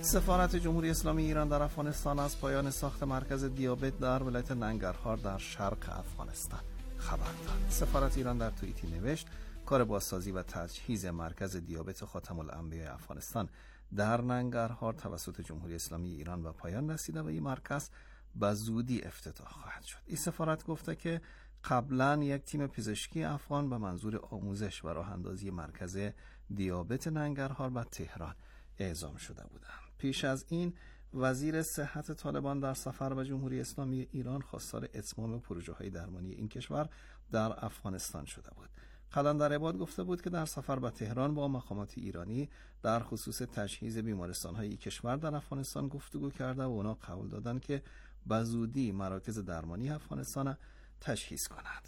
سفارت جمهوری اسلامی ایران در افغانستان از پایان ساخت مرکز دیابت در ولایت ننگرهار در شرق افغانستان خبر داد. سفارت ایران در توییتی نوشت کار بازسازی و تجهیز مرکز دیابت خاتم الانبیاء افغانستان در ننگرهار توسط جمهوری اسلامی ایران به پایان رسیده و این مرکز به زودی افتتاح خواهد شد. این سفارت گفته که قبلا یک تیم پزشکی افغان به منظور آموزش و راه اندازی مرکز دیابت ننگرهار به تهران اعزام شده بودند. پیش از این وزیر صحت طالبان در سفر به جمهوری اسلامی ایران خواستار اتمام پروژه‌های درمانی این کشور در افغانستان شده بود. قلندر عباد گفته بود که در سفر به تهران با مقامات ایرانی در خصوص تجهیز بیمارستان‌های این کشور در افغانستان گفتگو کرده و اونا قول دادند که به زودی مراکز درمانی افغانستان تجهیز کند.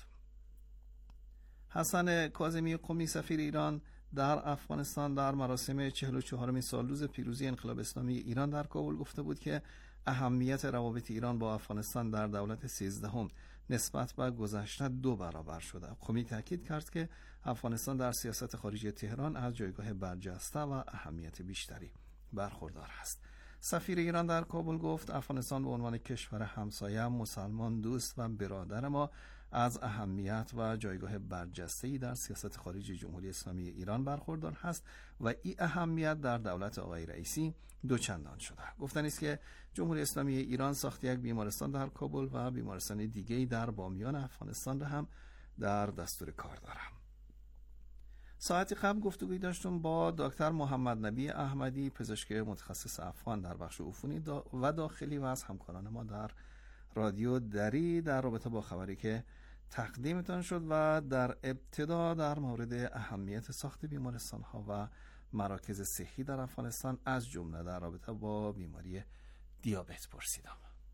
حسن کاظمی قمی سفیر ایران در افغانستان در مراسم 44مین سالروز پیروزی انقلاب اسلامی ایران در کابل گفته بود که اهمیت روابط ایران با افغانستان در دولت 13 نسبت به گذشته 2 برابر شده. قمی تاکید کرد که افغانستان در سیاست خارجی تهران از جایگاه برجسته و اهمیت بیشتری برخوردار است. سفیر ایران در کابل گفت افغانستان به عنوان کشور همسایه، مسلمان، دوست و برادر ما از اهمیت و جایگاه برجسته‌ای در سیاست خارجی جمهوری اسلامی ایران برخوردار است و این اهمیت در دولت آقای رئیسی دوچندان شده. گفتنی است که جمهوری اسلامی ایران ساخت یک بیمارستان در کابل و بیمارستان دیگه‌ای در بامیان افغانستان را هم در دستور کار دارد. ساعتی قبل گفتگوی داشتم با دکتر محمد نبی احمدی، پزشک متخصص افغان در بخش عفونی و داخلی و از همکاران ما در رادیو دری در رابطه با خبری که تقدیمتان شد و در ابتدا در مورد اهمیت ساخت بیمارستان‌ها و مراکز صحی در افغانستان از جمله در رابطه با بیماری دیابت پرسیدم.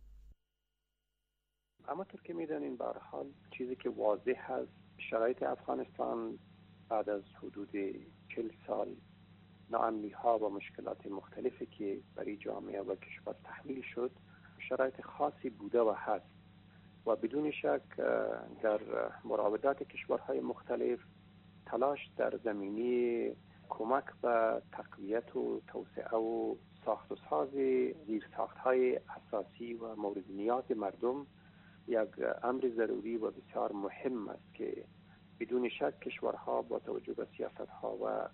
اما طور که می‌دانیم به هر حال چیزی که واضح هست شرایط افغانستان بعد از حدود 40 سال ناامنی‌ها و مشکلات مختلفی که برای جامعه و کشور تحمیل شد شرایط خاصی بوده و هست و بدون شک در مراودات کشورهای مختلف تلاش در زمینه کمک به تقویت و توسعه و ساخت و ساز زیرساخت‌های اساسی و مورد نیاز مردم یک امر ضروری و بسیار مهم است که بدون شک کشورها با توجه به سیاست‌ها و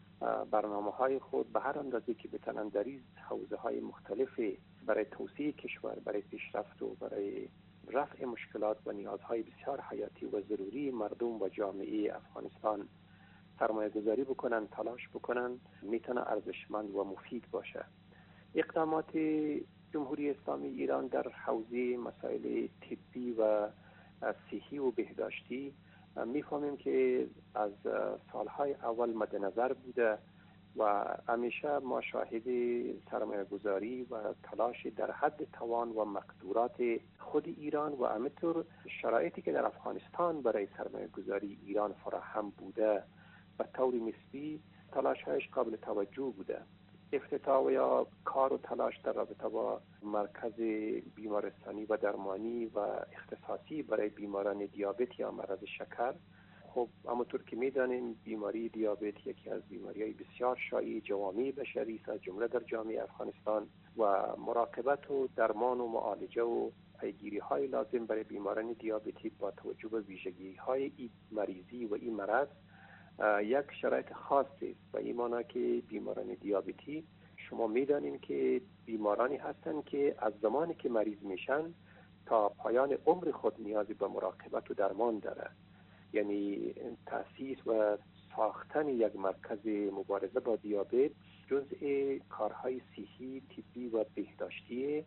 برنامه‌های خود به هر اندازه که بتوانند در این حوزه‌های مختلف برای توسعه کشور، برای پیشرفت و برای رفع مشکلات و نیازهای بسیار حیاتی و ضروری مردم و جامعه افغانستان سرمایه گذاری بکنن، تلاش بکنن، میتونه ارزشمند و مفید باشه. اقدامات جمهوری اسلامی ایران در حوزه مسائل طبی و صحی و بهداشتی میفهمیم که از سالهای اول مد نظر بوده و همیشه ما شاهد سرمایه گذاری و تلاش در حد توان و مقدورات خود ایران و همینطور شرایطی که در افغانستان برای سرمایه گذاری ایران فراهم بوده و طور نسبی تلاش‌هایش قابل توجه بوده. افتتاح یا کار و تلاش در رابطه با مرکز بیمارستانی و درمانی و اختصاصی برای بیماران دیابت یا مرض شکر، خب همونطور که میدانیم بیماری دیابت یکی از بیماری‌های بسیار شایع جوامع بشری است، از جمله در جامعه افغانستان و مراقبت و درمان و معالجه و پیگیری‌های لازم برای بیماران دیابتی با توجه به ویژگی‌های این مریضی و این مرض یک شرایط خاصی است و این معنی که بیماران دیابتی شما میدانید که بیمارانی هستند که از زمانی که مریض میشن تا پایان عمر خود نیازی به مراقبت و درمان داره. یعنی تأسیس و ساختن یک مرکز مبارزه با دیابت جزء کارهای صحی، طبی و بهداشتی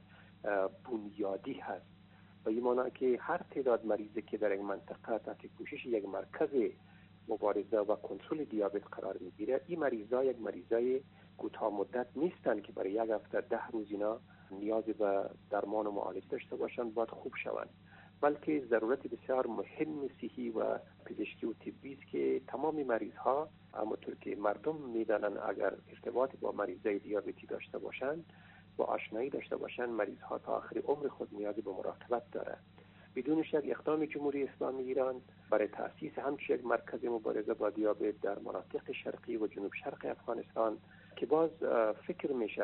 بنیادی هست و این معنی که هر تعداد مریضی که در این منطقه تحت پوشش یک مرکز مبارزه و کنترل دیابت قرار میگیره، این مریضا یک مریضای کوتاه مدت نیستن که برای یک هفته 10 روز اینا نیاز به درمان و معالجه داشته باشن باید خوب شوند، بلکه ضرورت بسیار مهم صحی و پزشکی و طبی است که تمام مریض ها همونطور که مردم میدانن اگر ارتباط با مریضای دیابتی داشته باشن و آشنایی داشته باشن، مریض ها تا آخر عمر خود نیاز به مراقبت داره. بدون شک اقدام جمهوری اسلامی ایران برای تأسیس همچین یک مرکز مبارزه با دیابت در مناطق شرقی و جنوب شرق افغانستان که باز فکر میشه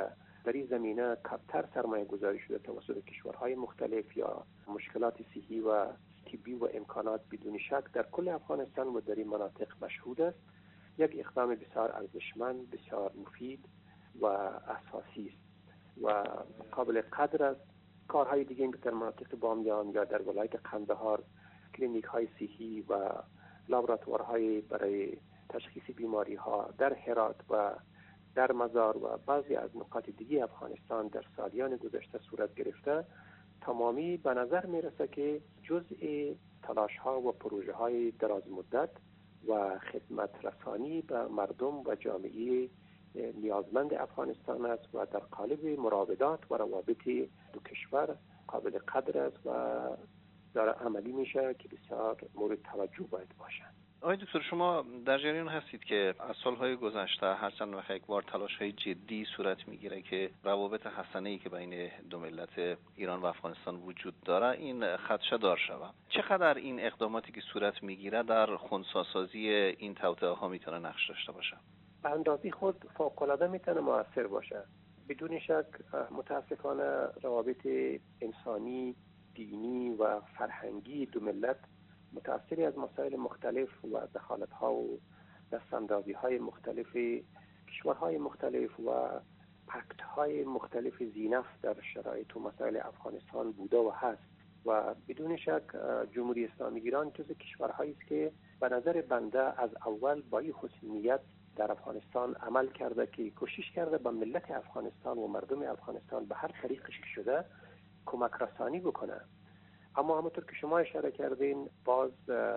در این زمینه کمتر سرمایه گذاری شده توسط کشورهای مختلف یا مشکلات صحی و طبی و امکانات بدون شک در کل افغانستان و در این مناطق مشهود است. یک اقدام بسیار ارزشمند، بسیار مفید و اساسی است و قابل قدر است. کارهای دیگه که در مناطق بامیان یا در ولایت قندهار کلینیک های صحی و لابراتوارهای برای تشخیص بیماری ها در هرات و در مزار و بعضی از نقاط دیگه افغانستان در سالیان گذشته صورت گرفته، تمامی به نظر میرسه که جزء تلاش ها و پروژه های دراز مدت و خدمت رسانی به مردم و جامعه نیازمند افغانستان است و در قالب مراودات و روابط دو کشور قابل قدر است و داره عملی میشه که بسیار مورد توجه باید باشند. آقای دکتر، شما در جریان هستید که از سالهای گذشته هر چند وقت یک بار تلاش‌های جدی صورت میگیره که روابط حسنه‌ای که بین دو ملت ایران و افغانستان وجود داره این خدشه‌دار شود. چقدر این اقداماتی که صورت میگیره در خنثی‌سازی این توطئه‌ها میتونه نقش داشته باشه؟ به اندازه خود فوق‌العاده میتونه مؤثر باشه. بدون شک متاسفانه روابط انسانی، دینی و فرهنگی دو ملت متأثری از مسائل مختلف و دخالت‌ها و دستاندازی‌های مختلف کشورهای مختلف و پکت‌های مختلف ذینفع در شرایط و مسائل افغانستان بوده و هست و بدون شک جمهوری اسلامی ایران جز کشورهایی است که به نظر بنده از اول با این حسن نیت در افغانستان عمل کرده که کوشش کرده با ملت افغانستان و مردم افغانستان به هر طریقش که شده کمک رسانی بکنه. اما همونطور که شما اشاره کردین باز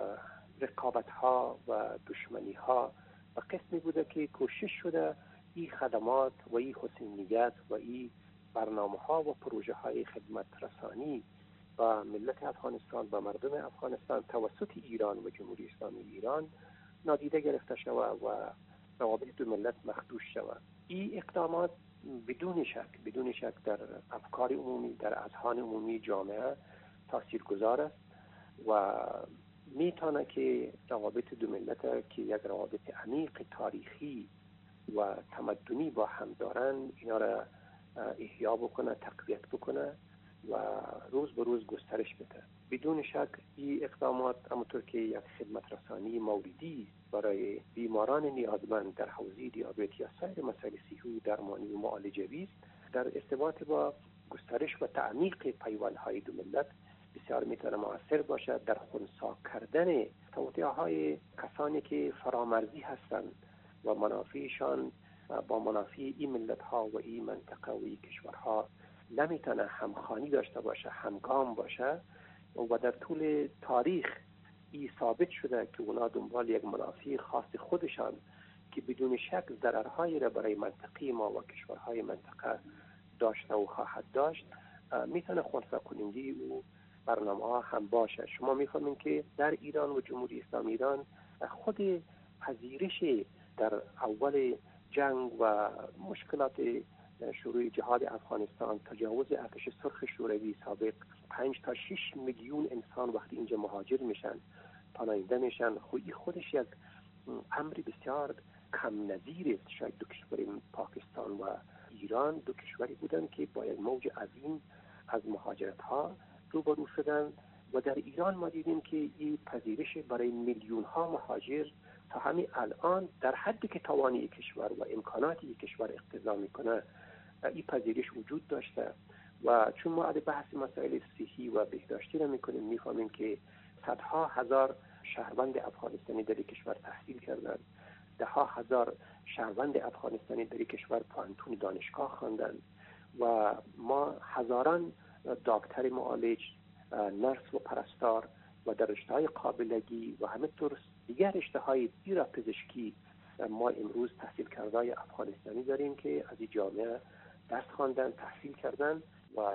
رقابت‌ها و دشمنی‌ها و قسمی بوده که کوشش شده این خدمات و این حسن نیت و این برنامه‌ها و پروژه‌های خدمت رسانی و ملت افغانستان و مردم افغانستان توسط ایران و جمهوری اسلامی ایران نادیده گرفته شود و روابط دو ملت مخدوش شود. این اقدامات بدون شک در افکار عمومی، در اذهان عمومی جامعه تاثیرگذار است و میتونه که روابط دو ملت که یک روابط عمیق تاریخی و تمدنی با هم دارن اینا را احیا بکنه، تقویت بکنه و روز به روز گسترش بده. بدون شک این اقدامات همونطور که یک خدمت رسانی موردی برای بیماران نیازمند در حوزه دیابت یا سایر مسائل صحی درمانی و معالجوی است، در ارتباط با گسترش و تعمیق پیوندهای دو ملت بسیار میتونه مؤثر باشد در خنثی کردن توطئه‌های کسانی که فرامرزی هستند و منافعشان با منافع این ملت‌ها و این منطقه و این کشورها نمیتونه همخوانی داشته باشه، همگام باشه و در طول تاریخ این ثابت شده که اونا دنبال یک منافع خاص خودشان که بدون شک ضررهایی را برای منطقه ما و کشورهای منطقه داشته و خواهد داشت میتونه خنثی کننده و برنامه ها هم باشه. شما میفهمین که در ایران و جمهوری اسلامی ایران خود پذیرش در اول جنگ و مشکلات شروع جهاد افغانستان، تجاوز ارتش سرخ شوروی سابق 5 تا 6 میلیون انسان وقتی اینجا مهاجر میشن، پناهنده میشن، خودش یک امر بسیار کم نظیر است. شاید دو کشور پاکستان و ایران دو کشوری بودن که با یک موج عظیم از مهاجرت ها روبرو شدن و در ایران ما دیدیم که این پذیرش برای میلیون ها مهاجر تا همین الان در حدی که توانی کشور و امکاناتی کشور اقتضا میکنه این پذیرش وجود داشته و چون ما علی بحث مسائل صحی و بهداشتی را میکنیم میفهمیم که صدها هزار شهروند افغانستانی در کشور تحصیل کردند، ده ها هزار شهروند افغانستانی در کشور پانتون دانشگاه خواندند و ما هزاران دکتر معالج، نرس و پرستار و در رشته‌های قابلگی و همینطور دیگر رشته‌های زیر پزشکی ما امروز تحصیل کرده‌های افغانستانی داریم که از این جامعه درس خواندن، تحصیل کردن و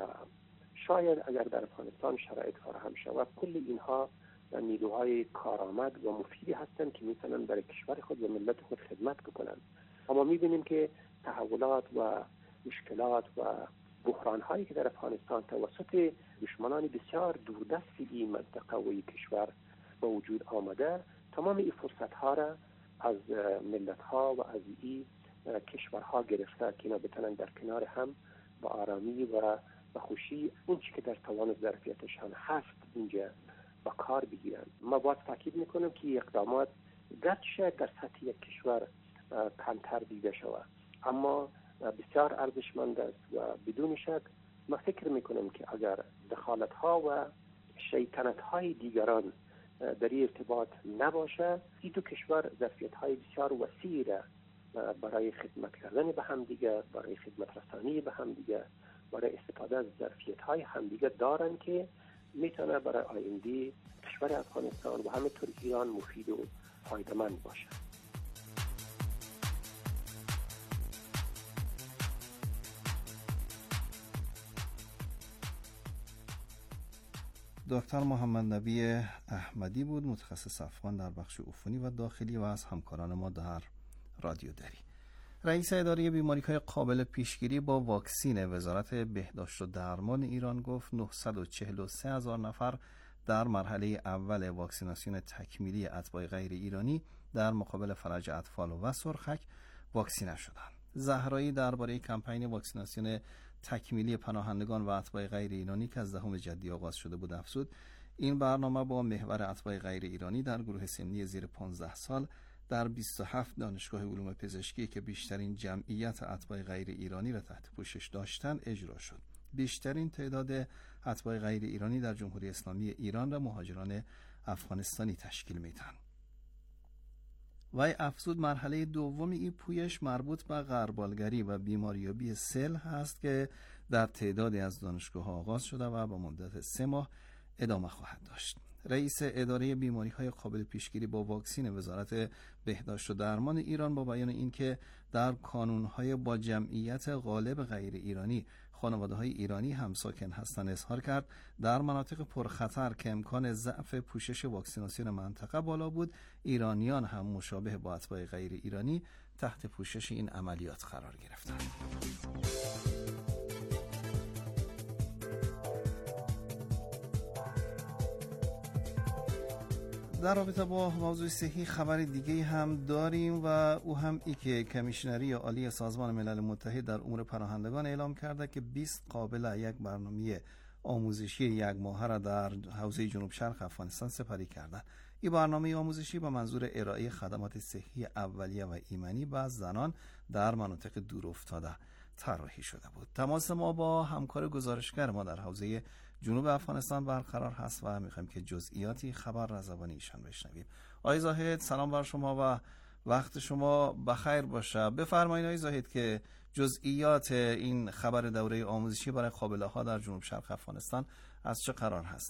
شاید اگر در افغانستان شرایط فراهم شود کل اینها نیروهای کارآمد و مفیدی هستند که میتونن برای کشور خود و ملت خود خدمت بکنن. اما میبینیم که تحولات و مشکلات و بحران هایی که در افغانستان توسط دشمنان بسیار دوردست این منطقه و این کشور به وجود آمده تمام این فرصت ها را از ملت ها و از این کشورها گرفته که اینا بتونن در کنار هم با آرامی و خوشی اون چی که در توان ظرفیتشان هست اینجا با کار بگیرن. ما باید تاکید میکنم که اقدامات گرچه در سطح یک کشور کمتر دیده شود اما بسیار ارزشمند است و بدون شک ما فکر میکنم که اگر دخالت ها و شیطنت های دیگران در این ارتباط نباشه، این دو کشور ظرفیت های بسیار وسیعی را برای خدمت کردن به هم دیگه، برای خدمت رسانی به هم دیگه، برای استفاده از ظرفیت های هم دیگه دارن که میتونه برای آینده کشور افغانستان و همینطور ایران مفید و فایده‌مند باشه. دکتر محمد نبی احمدی بود، متخصص افغان در بخش عفونی و داخلی و از همکاران ما در رادیو دری. رئیس اداره بیماری‌های قابل پیشگیری با واکسین وزارت بهداشت و درمان ایران گفت 943,000 نفر در مرحله اول واکسیناسیون تکمیلی اتباع غیر ایرانی در مقابل فلج اطفال و سرخک واکسینه شدند. زهرایی درباره کمپین واکسیناسیون تکمیلی پناهندگان و اتباع غیر ایرانی که از 10 جدی آغاز شده بود افزود این برنامه با محور اتباع غیر ایرانی در گروه سنی زیر 15 سال در 27 دانشگاه علوم پزشکی که بیشترین جمعیت اتباع غیر ایرانی را تحت پوشش داشتند اجرا شد. بیشترین تعداد اتباع غیر ایرانی در جمهوری اسلامی ایران را مهاجران افغانستانی تشکیل می‌دهند. وی افزود مرحله دوم این پویش مربوط به غربالگری و بیماریابی سل هست که در تعدادی از دانشگاه‌ها آغاز شده و با مدت 3 ماه ادامه خواهد داشت. رئیس اداره بیماری‌های قابل پیشگیری با واکسین وزارت بهداشت و درمان ایران با بیان اینکه در کانون‌های با جمعیت غالب غیر ایرانی خانواده‌های ایرانی هم ساکن هستند اظهار کرد در مناطق پرخطر که امکان ضعف پوشش واکسیناسیون منطقه بالا بود ایرانیان هم مشابه با اتباع غیر ایرانی تحت پوشش این عملیات قرار گرفتند. در رابطه با موضوع صحی خبر دیگه هم داریم و او هم ای که کمیشنری عالی سازمان ملل متحد در امور پناهندگان اعلام کرده که 20 قابل یک برنامه آموزشی 1 ماهه را در حوزه جنوب شرق افغانستان سپری کرده. این برنامه آموزشی به منظور ارائه خدمات صحی اولیه و ایمنی به زنان در مناطق دور افتاده طراحی شده بود. تماس ما با همکار گزارشگر ما در حوزه جنوب افغانستان برقرار هست و میخوایم که جزئیاتی خبر را زبان ایشان بشنویم. آقای زاهد سلام بر شما و وقت شما بخیر باشه. بفرمایید آقای زاهد که جزئیات این خبر دوره آموزشی برای قابله ها در جنوب شرق افغانستان از چه قرار هست؟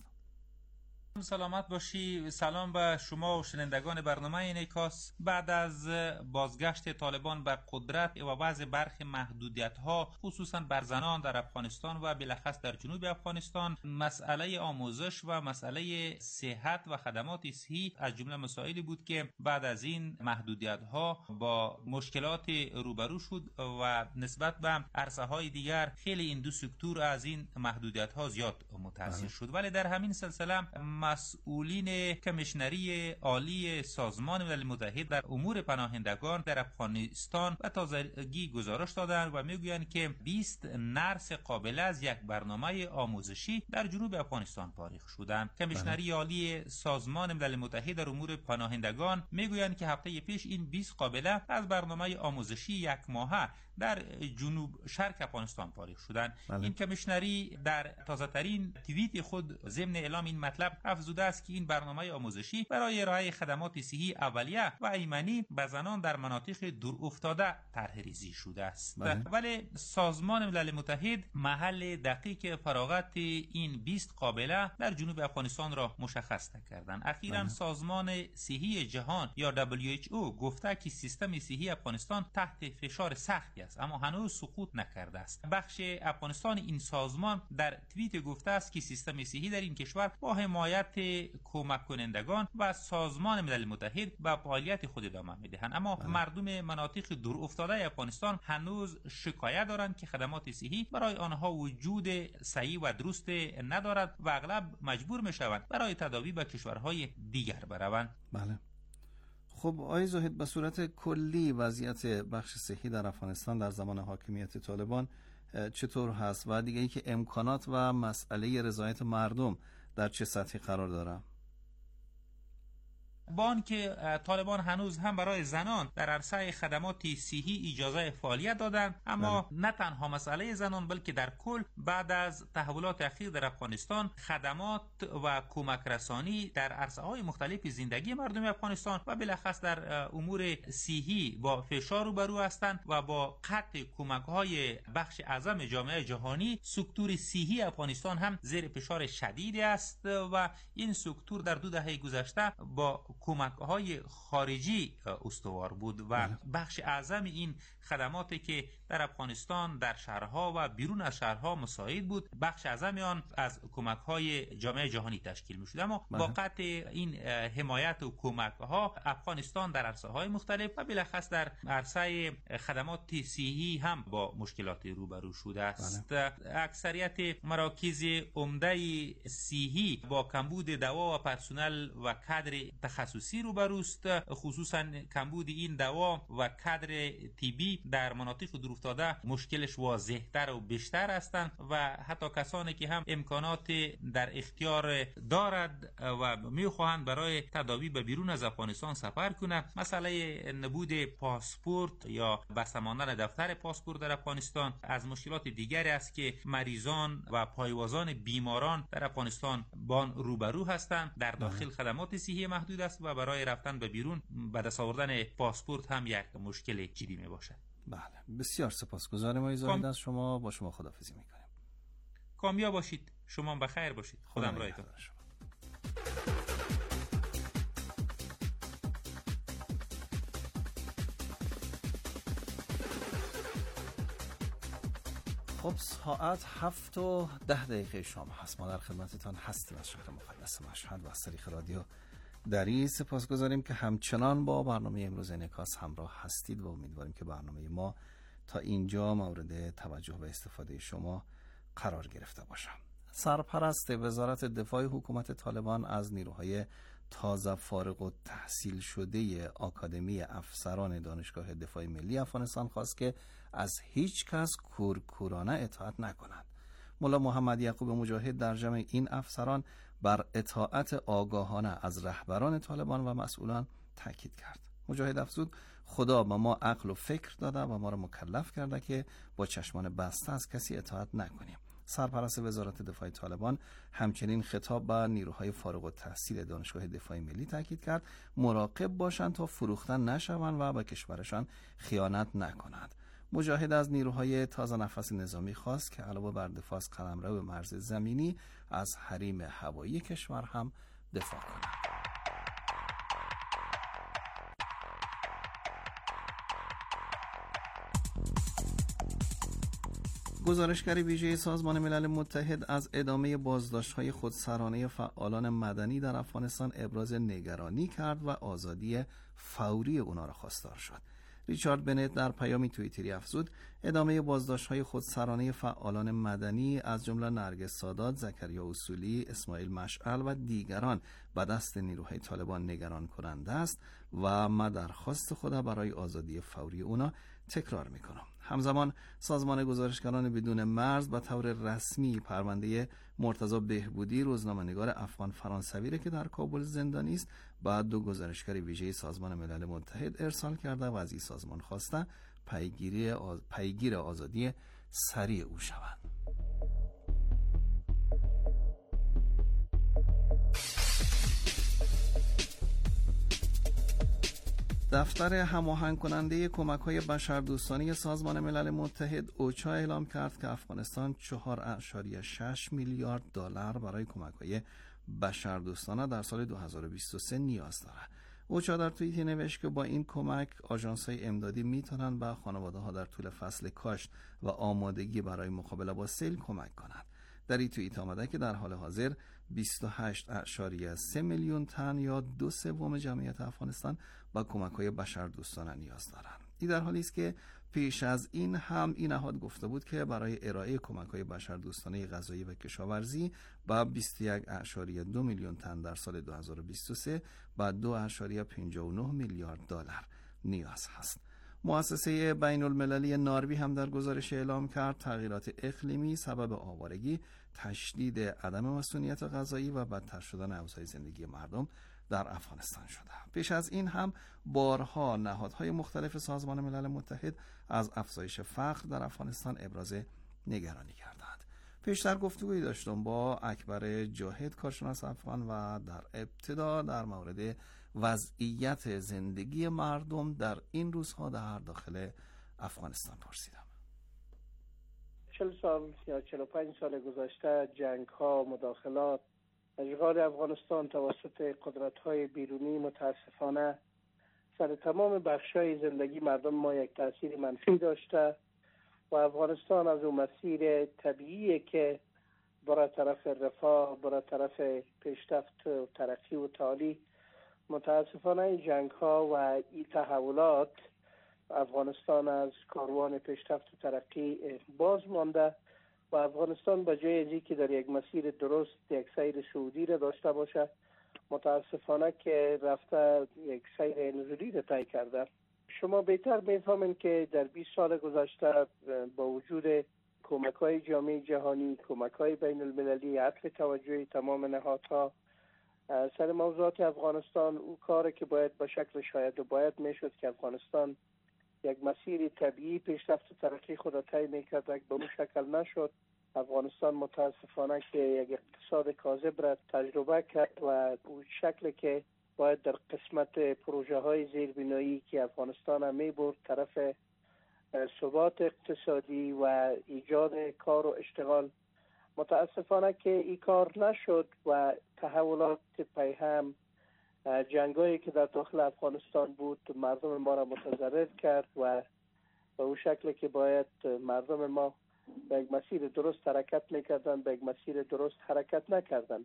سلامت باشی. سلام به شما و شنوندگان برنامه انعکاس. بعد از بازگشت طالبان بر قدرت و وضع برخی محدودیت‌ها خصوصا بر زنان در افغانستان و بالاخص در جنوب افغانستان، مسئله آموزش و مسئله صحت و خدمات صحی از جمله مسائلی بود که بعد از این محدودیت‌ها با مشکلات روبرو شد و نسبت به عرصه‌های دیگر خیلی این دو سکتور از این محدودیت‌ها زیاد متاثر شد. ولی در همین سلسله مسئولین کمیشنری عالی سازمان ملل متحد در امور پناهندگان در افغانستان و تازگی گزارش دادند و میگویند که 20 نرس قابل از یک برنامه آموزشی در جنوب افغانستان فارغ شدند. کمیشنری عالی سازمان ملل متحد در امور پناهندگان میگویند که هفته پیش این 20 قابله از برنامه آموزشی 1 ماهه در جنوب شرق افغانستان فارغ شدند. این کمیشنری در تازه ترین توییت خود ضمن اعلام این مطلب افزوده است که این برنامه آموزشی برای ارائه خدمات صحی اولیه و ایمنی به زنان در مناطق دور افتاده طرح ریزی شده است. ولی سازمان ملل متحد محل دقیق فراغت این 20 قابله در جنوب افغانستان را مشخص نکردند. اخیراً سازمان صحی جهان یا WHO گفته که سیستم صحی افغانستان تحت فشار سختی است اما هنوز سقوط نکرده است. بخش افغانستان این سازمان در توییت گفته است که سیستم صحی در این کشور با حمایت کمک کنندگان و سازمان ملل متحد به فعالیت خود ادامه میدهند، اما مردم مناطق دور افتاده افغانستان هنوز شکایت دارند که خدمات صحی برای آنها وجود صحیح و درست ندارد و اغلب مجبور میشوند برای تداوی به کشورهای دیگر بروند. بله. خب آقای زاهد، به صورت کلی وضعیت بخش صحی در افغانستان در زمان حاکمیت طالبان چطور هست و دیگه ای که امکانات و مسئله رضایت مردم در چه سطحی قرار داره؟ با آنکه طالبان هنوز هم برای زنان در عرصه خدمات صحی اجازه فعالیت دادند، اما نه تنها مسئله زنان بلکه در کل بعد از تحولات اخیر در افغانستان خدمات و کمک رسانی در عرصه های مختلف زندگی مردم افغانستان و بالاخص در امور صحی با فشار روبرو هستند و با قطع کمک های بخش اعظم جامعه جهانی سکتور صحی افغانستان هم زیر فشار شدید است و این سکتور در 2 دهه گذشته با کمک‌های خارجی استوار بود و بخش اعظم این خدماتی که در افغانستان در شهرها و بیرون از شهرها مساعد بود، بخش اعظم آن از کمک‌های جامعه جهانی تشکیل می‌شد. اما با قطع این حمایت و کمک‌ها افغانستان در عرصه‌های مختلف و بالاخص در عرصه خدمات صحی هم با مشکلات روبرو شده است. اکثریت مراکز عمده صحی با کمبود دوا و پرسنل و کادر تخصصی روبروست، خصوصا کمبود این دوا و کادر طبی در مناطق دورافتاده مشکلش واضح‌تر و بیشتر هستند و حتی کسانی که هم امکانات در اختیار دارد و میخواهند برای تداوی به بیرون از افغانستان سفر کنند، مسئله نبود پاسپورت یا بسته ماندن دفتر پاسپورت در افغانستان از مشکلات دیگری است که مریضان و پایوازان بیماران در افغانستان با روبرو هستند. در داخل خدمات صحی محدود است و برای رفتن به بیرون به دست آوردن پاسپورت هم یک مشکل جدی می باشد. بله، بسیار سپاسگزارم آقای زاهد از شما. با شما خداحافظی میکنیم. کامیاب باشید. شما بخیر باشید. خدا همراهتون. خب ساعت 7:10 شام هست. ما در خدمتتان هستیم از شهر مقدس مشهد و از طریق رادیو دری. سپاسگزاریم که همچنان با برنامه امروز انعکاس همراه هستید و امیدواریم که برنامه ما تا اینجا مورد توجه و استفاده شما قرار گرفته باشه. سرپرست وزارت دفاع حکومت طالبان از نیروهای تازه فارغ التحصیل شده آکادمی افسران دانشگاه دفاع ملی افغانستان خواست که از هیچ کس کورکورانه اطاعت نکنند. مولا محمد یعقوب مجاهد در جمع این افسران بر اطاعت آگاهانه از رهبران طالبان و مسئولان تاکید کرد. مجاهد افزود خدا به ما عقل و فکر داده و ما را مکلف کرده که با چشمان بسته از کسی اطاعت نکنیم. سرپرست وزارت دفاع طالبان همچنین خطاب به نیروهای فارغ التحصیل دانشگاه دفاع ملی تاکید کرد مراقب باشند تا فروختن نشوند و به کشورشان خیانت نکنند. مجاهد از نیروهای تازه نفس نظامی خواست که علاوه بر دفاع از قلمرو مرز زمینی از حریم هوایی کشور هم دفاع کنند. گزارشگر ویژه سازمان ملل متحد از ادامه بازداشت‌های خودسرانه فعالان مدنی در افغانستان ابراز نگرانی کرد و آزادی فوری اونا را خواستار شد. ریچارد بنت در پیامی توییتری افزود ادامه بازداشت‌های خودسرانه فعالان مدنی از جمله نرگس سادات، زکریا اصولی، اسماعیل مشعل و دیگران به دست نیروهای طالبان نگران کننده است و ما درخواست خود برای آزادی فوری اونا تکرار میکنم. همزمان سازمان گزارشگران بدون مرز به طور رسمی پرونده مرتضی بهبودی روزنامه‌نگار افغان فرانسوی که در کابل زندانی است بعد 2 گزارشگر ویژه سازمان ملل متحد ارسال کرده و از این سازمان خواسته پیگیر آزادی سریع او شوند. دفتر هماهنگ کننده کمک‌های بشردوستانه سازمان ملل متحد اوچا اعلام کرد که افغانستان 4.6 میلیارد دلار برای کمک‌های بشردوستانه در سال 2023 نیاز دارد. اوچا در توییتی نوشت که با این کمک آژانس‌های امدادی می‌توانند به خانواده‌ها در طول فصل کاشت و آمادگی برای مقابله با سیل کمک کنند. در این توییت آمده که در حال حاضر 28.3 میلیون تن یا 2/3 جمعیت افغانستان با کمک‌های بشردوستانه نیاز دارند. این در حالی است که پیش از این هم این نهاد گفته بود که برای ارائه کمک‌های بشردوستانه غذایی و کشاورزی با 21.2 میلیون تن در سال 2023 و 2.59 میلیارد دلار نیاز هست. مؤسسه بین المللی ناروی هم در گزارش اعلام کرد تغییرات اقلیمی سبب آوارگی، تشدید عدم مسئولیت غذایی و بدتر شدن اوضاع زندگی مردم در افغانستان شده. پیش از این هم بارها نهادهای مختلف سازمان ملل متحد از افزایش فقر در افغانستان ابراز نگرانی کردند. پیشتر گفتگویی داشتم با اکبر جاهد، کارشناس افغان، و در ابتدا در مورد وضعیت زندگی مردم در این روزها در داخل افغانستان پرسیدم. 40 سال یا 45 سال گذشته جنگ ها، مداخلات، اشغال افغانستان توسط قدرت های بیرونی متاسفانه سر تمام بخشای زندگی مردم ما یک تاثیر منفی داشته و افغانستان از اون مسیر طبیعی که برای طرف رفاه، برای طرف پیشرفت و ترقی و تعالی، متاسفانه این جنگ ها و این تحولات افغانستان از کاروان پیشرفت و ترقی باز مانده و افغانستان به جای از اینکه در یک مسیر درست یک سیر صعودی را داشته باشه، متاسفانه که رفته یک سیر نزولی را طی کرده. شما بهتر میفهمین که در 20 سال گذشته با وجود کمک‌های جامعه جهانی، کمک‌های بین المللی، عطف توجه تمام نهادها سر موضوعات افغانستان، او کاری که باید به شکل شاید و باید میشد که افغانستان یک مسیر طبیعی پیشرفت و ترقی خود را طی میکرد، به اون شکل نشد. افغانستان متاسفانه که یک اقتصاد کاذب را تجربه کرد و اون شکل که باید در قسمت پروژه های زیربنایی که افغانستان هم میبرد طرف ثبات اقتصادی و ایجاد کار و اشتغال، متاسفانه که این کار نشد و تحولات پیهم، جنگایی که در داخل افغانستان بود مردم ما را متضرر کرد و به اون شکل که باید مردم ما به یک مسیر درست حرکت میکردن به یک مسیر درست حرکت نکردن.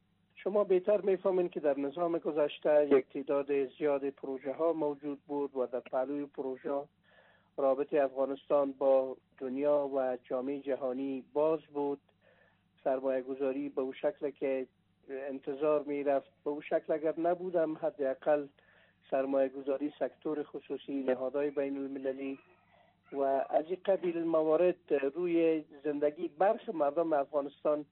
شما بهتر میفهمین که در نظام گذشته یک تعداد زیاد پروژه ها موجود بود و در پهلوی پروژه رابطه افغانستان با دنیا و جامعه جهانی باز بود. سرمایه گذاری به اون شکل که انتظار می رفت به اون شکل اگر نبودم، حداقل سرمایه گذاری سکتور خصوصی، نهادهای بین المللی و از این قبیل موارد روی زندگی برخی مردم افغانستان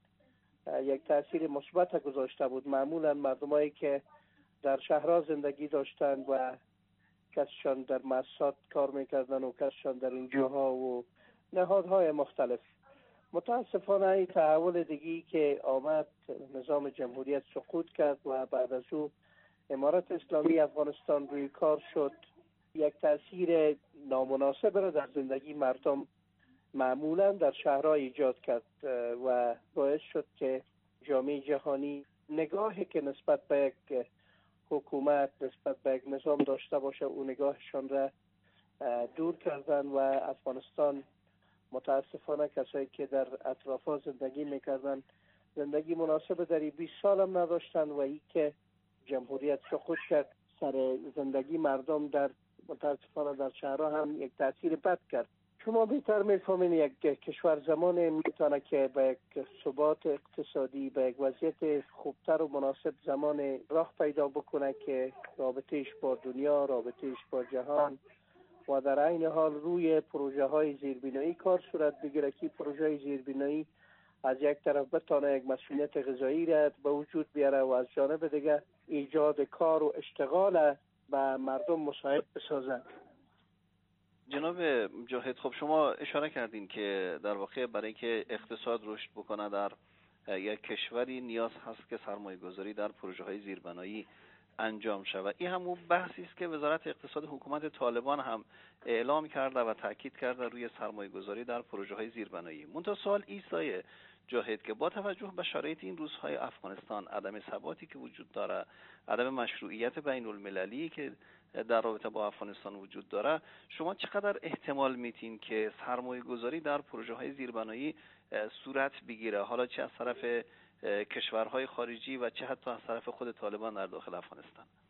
یک تاثیر مثبت گذاشته بود. معمولا مردمایی که در شهرها زندگی داشتند و کسشان در مؤسسات کار میکردن و کسشان در اینجاها و نهادهای مختلف. متاسفانه این تحول دیگی که آمد، نظام جمهوریت سقوط کرد و بعد از او امارت اسلامی افغانستان روی کار شد، یک تاثیر نامناسب را در زندگی مردم معمولا در شهرها ایجاد کرد و باعث شد که جامعه جهانی نگاهی که نسبت به یک حکومت، نسبت به یک نظام داشته باشه، اون نگاهشان را دور کردن و افغانستان متاسفانه کسایی که در اطرافا زندگی میکردن زندگی مناسب در 20 سال هم نداشتن و ای که جمهوریت سقوط کرد سر زندگی مردم در متاسفانه در شهرها هم یک تاثیر بد کرد. شما بهتر میفهمین یک کشور زمان میتونه که به یک ثبات اقتصادی، به یک وضعیت خوبتر و مناسب زمان راه پیدا بکنه که رابطهش با دنیا، رابطهش با جهان و در عین حال روی پروژه های زیربنایی کار صورت بگیره که پروژه های زیربنایی از یک طرف بتانه یک مسئولیت غذایی را به وجود بیاره و از جانب دیگه ایجاد کار و اشتغال به مردم مساعد بسازد. جناب جاهد، خب شما اشاره کردین که در واقع برای اینکه اقتصاد رشد بکنه در یک کشوری نیاز هست که سرمایه گذاری در پروژه های زیربنایی انجام شود. این همون بحثی است که وزارت اقتصاد حکومت طالبان هم اعلام کرده و تاکید کرده روی سرمایه گذاری در پروژه های زیربنایی. منتها سوال ایستای جاهد که با توجه به شرایط این روزهای افغانستان، عدم ثباتی که وجود داره، عدم مشروعیت بین المللی که در رابطه با افغانستان وجود داره، شما چقدر احتمال میتین که سرمایه گذاری در پروژه های زیربنایی صورت بگیره، حالا چه از طرف کشورهای خارجی و چه حتی از طرف خود طالبان در داخل افغانستان؟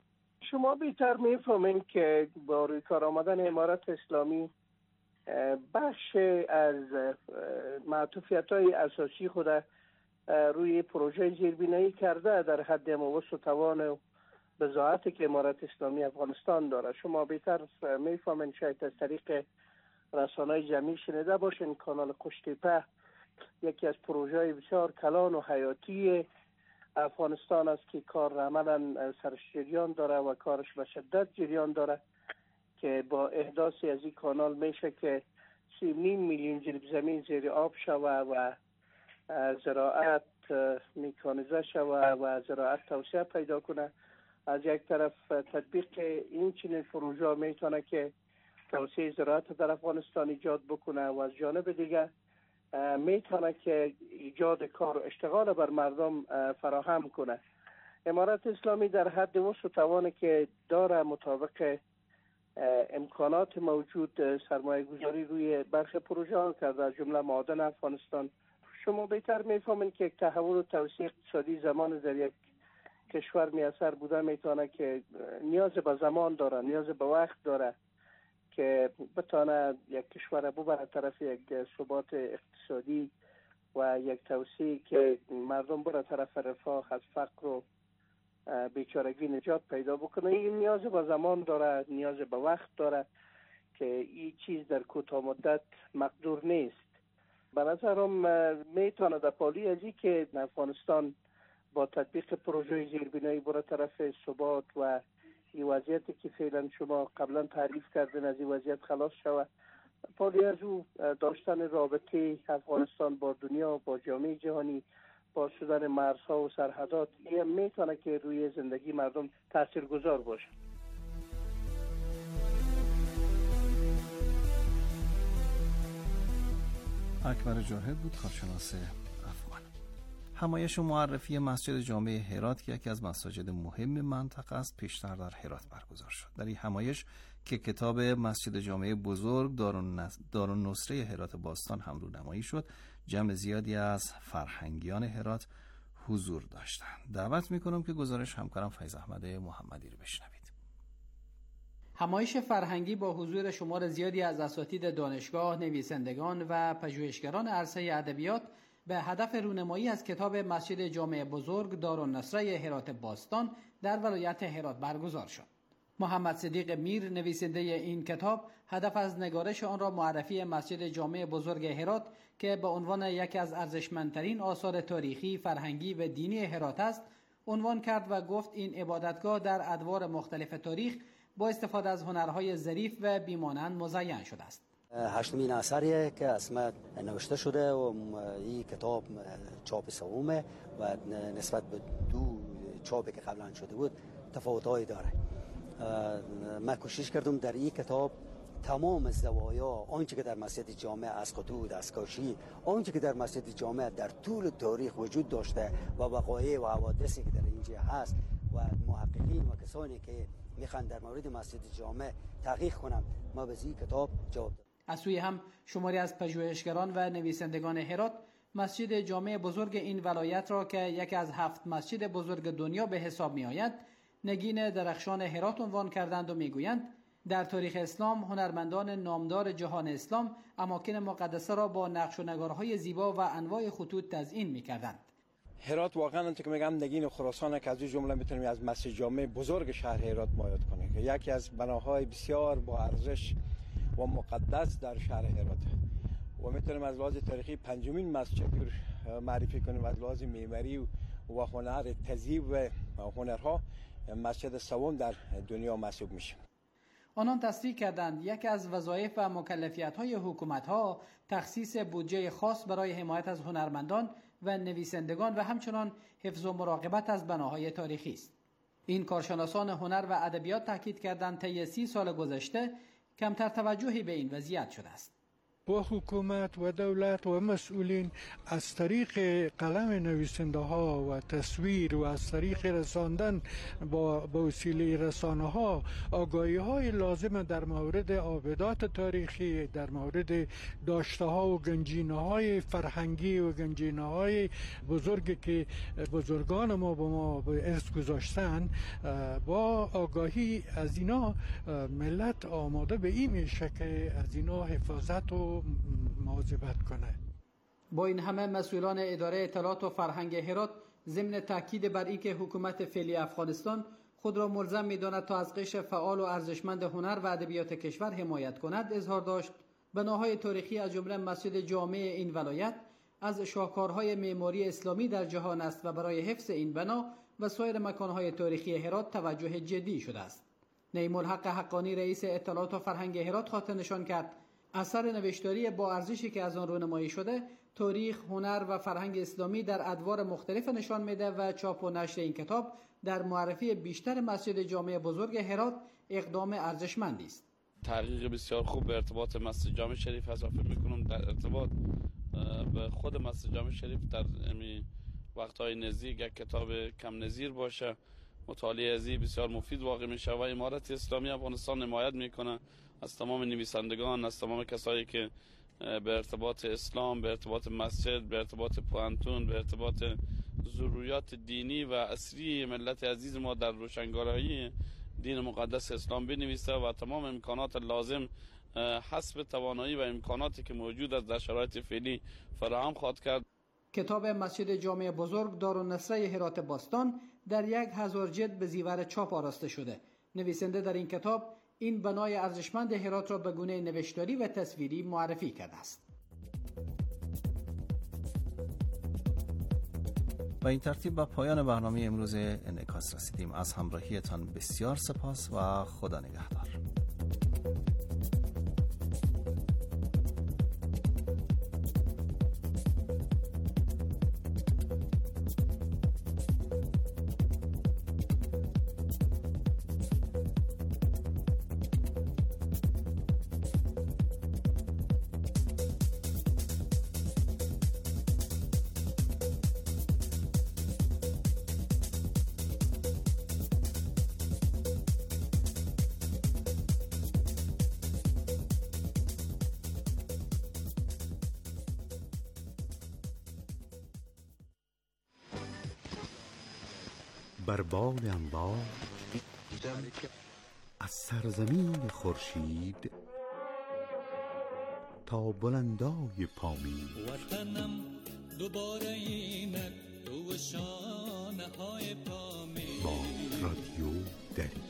شما بهتر میفهمین که با روی کار آمدن امارت اسلامی بخش از معطوفیت‌های اساسی خود روی پروژه زیربنایی کرده در حد وسع و توان و بضاعتی که امارت اسلامی افغانستان داره. شما بهتر میفهمین، شاید از طریق رسانه‌های جمعی شنیده باشین، کانال قشتیپه یکی از پروژه‌های بسیار کلان و حیاتی افغانستان است که کار عملاً سرش جریان داره و کارش به شدت جریان داره که با احداث از این کانال میشه که 3.5 میلیون جریب زمین زیر آب شوه و زراعت میکانیزه شوه و زراعت توسعه پیدا کنه. از یک طرف تطبیق این چنین پروژه میتونه که توسعه زراعت در افغانستان ایجاد بکنه و از جانب دیگه میتونه که ایجاد کار و اشتغال بر مردم فراهم کنه. امارت اسلامی در حد وسع و توانی که داره مطابق امکانات موجود سرمایه گذاری روی برخی پروژه ها کرده، از جمله معادن افغانستان. شما بهتر میفهمین که یک تحول و توسعه اقتصادی زمان در یک کشور میسر بوده میتونه که نیاز به زمان داره، نیاز به وقت داره که بتونه یک کشور ببره طرف یک ثبات اقتصادی و یک توسعه که مردم بره طرف رفاه، از فقر و بیچارگی نجات پیدا بکنه. این نیاز به زمان داره، نیاز به وقت داره که این چیز در کوتاه مدت مقدور نیست. به نظرم میتونه در پالی ازی که افغانستان با تطبیق پروژه زیربنایی بره طرف ثبات و این وضعیتی که فعلا شما قبلا تعریف کردین از این وضعیت خلاص شود، پالی از او داشتن رابطه افغانستان با دنیا، با جامعه جهانی، با شدن مرزها و سرحدات، این میتونه که روی زندگی مردم تاثیرگذار باشه. اکبر جاهد بود، کارشناس افغان. همایش و معرفی مسجد جامع هرات که یکی از مساجد مهم منطقه است پیشتر در هرات برگزار شد. در این همایش که کتاب مسجد جامع بزرگ دارالنصره هرات باستان هم رونمایی شد، جمع زیادی از فرهنگیان هرات حضور داشتند. دعوت میکنم که گزارش همکارم فیض احمد محمدی رو بشنوید. همایش فرهنگی با حضور شمار زیادی از اساتید دانشگاه، نویسندگان و پژوهشگران عرصه ادبیات به هدف رونمایی از کتاب مسجد جامع بزرگ دارالنصره هرات باستان در ولایت هرات برگزار شد. محمد صدیق میر، نویسنده این کتاب، هدف از نگارش آن را معرفی مسجد جامع بزرگ هرات که به عنوان یکی از ارزشمندترین آثار تاریخی، فرهنگی و دینی هرات است، عنوان کرد و گفت این عبادتگاه در ادوار مختلف تاریخ با استفاده از هنرهای ظریف و بیمانند مزین شده است. هشتمین اثریه که اسمت نوشته شده و این کتاب چاپ سومه و نسبت به دو چاپی که قبلا شده بود تفاوت‌هایی داره. من کوشش کردم در این کتاب تمام زوایا، آنچه که در مسجد جامع از خطوط، از کاشی، آنچه که در مسجد جامع در طول تاریخ وجود داشته و وقایع و حوادثی که در اینجا هست و محققین و کسانی که میخوان در مورد مسجد جامع تحقیق کنم، ما به این کتاب جواب دادم. از سوی هم شماری از پژوهشگران و نویسندگان هرات مسجد جامع بزرگ این ولایت را که یکی از 7 مسجد بزرگ دنیا به حساب می آید نگین درخشان هرات عنوان کردند و میگویند در تاریخ اسلام هنرمندان نامدار جهان اسلام اماکن مقدسه را با نقش و نگارهای زیبا و انواع خطوط تزیین میکردند. هرات واقعا انت که میگم نگین خراسان که از این جمله میتونیم از مسجد جامع بزرگ شهر هرات مایاد کنیم که یکی از بناهای بسیار با ارزش و مقدس در شهر هرات و میتونیم از لحاظ تاریخی پنجمین مسجد معرفی کنیم، از لحاظ معماری و هنر تزیین و هنرها مسجد سوم در دنیا محسوب میشه. آنان تصریح کردند یکی از وظایف و مکلفیت‌های حکومت‌ها تخصیص بودجه خاص برای حمایت از هنرمندان و نویسندگان و همچنان حفظ و مراقبت از بناهای تاریخی است. این کارشناسان هنر و ادبیات تاکید کردند طی 30 سال گذشته کمتر توجهی به این وضعیت شده است. با حکومت و دولت و مسئولین از طریق قلم نویسنده ها و تصویر و از طریق رساندن با وسیله رسانه ها آگاهی های لازم در مورد آبدات تاریخی، در مورد داشته ها و گنجینه های فرهنگی و گنجینه های بزرگی که بزرگان ما به ما به ارث گذاشتن، با آگاهی از اینا ملت آماده به این میشه که از اینا حفاظت و مواظبت کنه. با این همه مسئولان اداره اطلاعات و فرهنگ هرات ضمن تاکید بر اینکه حکومت فعلی افغانستان خود را ملزم می‌داند تا از قشر فعال و ارزشمند هنر و ادبیات کشور حمایت کند، اظهار داشت بناهای تاریخی از جمله مسجد جامع این ولایت از شاهکارهای معماری اسلامی در جهان است و برای حفظ این بنا و سایر مکانهای تاریخی هرات توجه جدی شده است. نعیم الحق حقانی رئیس اطلاعات و فرهنگ هرات خاطر نشان کرد اثر نوشتاری با ارزشی که از آن رونمایی شده تاریخ، هنر و فرهنگ اسلامی در ادوار مختلف نشان میده و چاپ و نشر این کتاب در معرفی بیشتر مسجد جامع بزرگ هرات اقدام ارزشمندی است. تحقیق بسیار خوب به ارتباط مسجد جامع شریف هست و فکر می‌کنم در ارتباط به خود مسجد جامع شریف در وقت‌های نزدیک یک کتاب کم نظیر باشه. مطالعه ازی بسیار مفید واقع میشه و امارت اسلامی افغانستان حمایت میکنه از تمام نویسندگان، از تمام کسایی که به ارتباط اسلام، به ارتباط مسجد، به ارتباط پوهنتون، به ارتباط ضروریات دینی و عصری ملت عزیز ما در روشنگرایی دین مقدس اسلام بنویسه و تمام امکانات لازم حسب توانایی و امکاناتی که موجود است در شرایط فعلی فراهم خواهد کرد. کتاب مسجد جامع بزرگ دارالنصره هرات باستان در 1000 جلد به زیور چاپ آراسته شده. نویسنده در این کتاب این بنای ارزشمند هرات را به گونه نوشتاری و تصویری معرفی کرده است. و این ترتیب به پایان برنامه امروز انعکاس رسیدیم. از همراهیتان بسیار سپاس و خدا نگهدار. بر بال انبار از سرزمین خورشید تا بلندای پامین، وطنم دوباره اینک تو شانه های پامین با رادیو دری.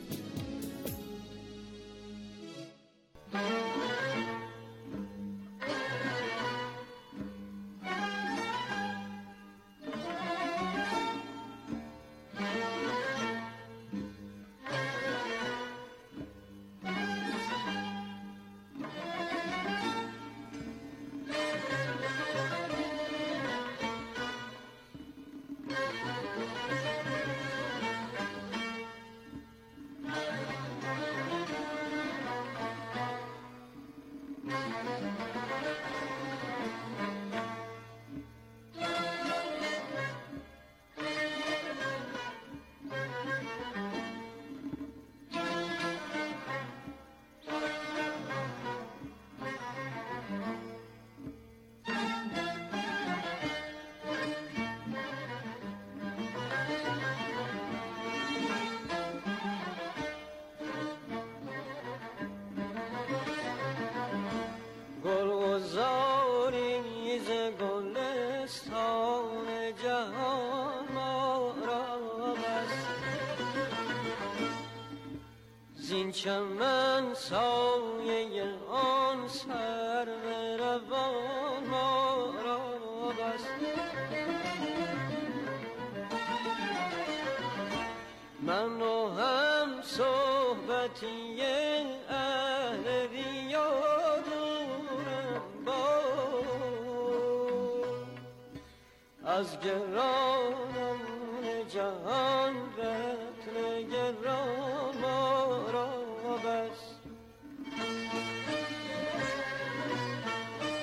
زین چمن سایه آن سر روان ما را بست، من و هم صحبتی اهل ریا دورم با از گرانم جهان رتن گران ما را بست.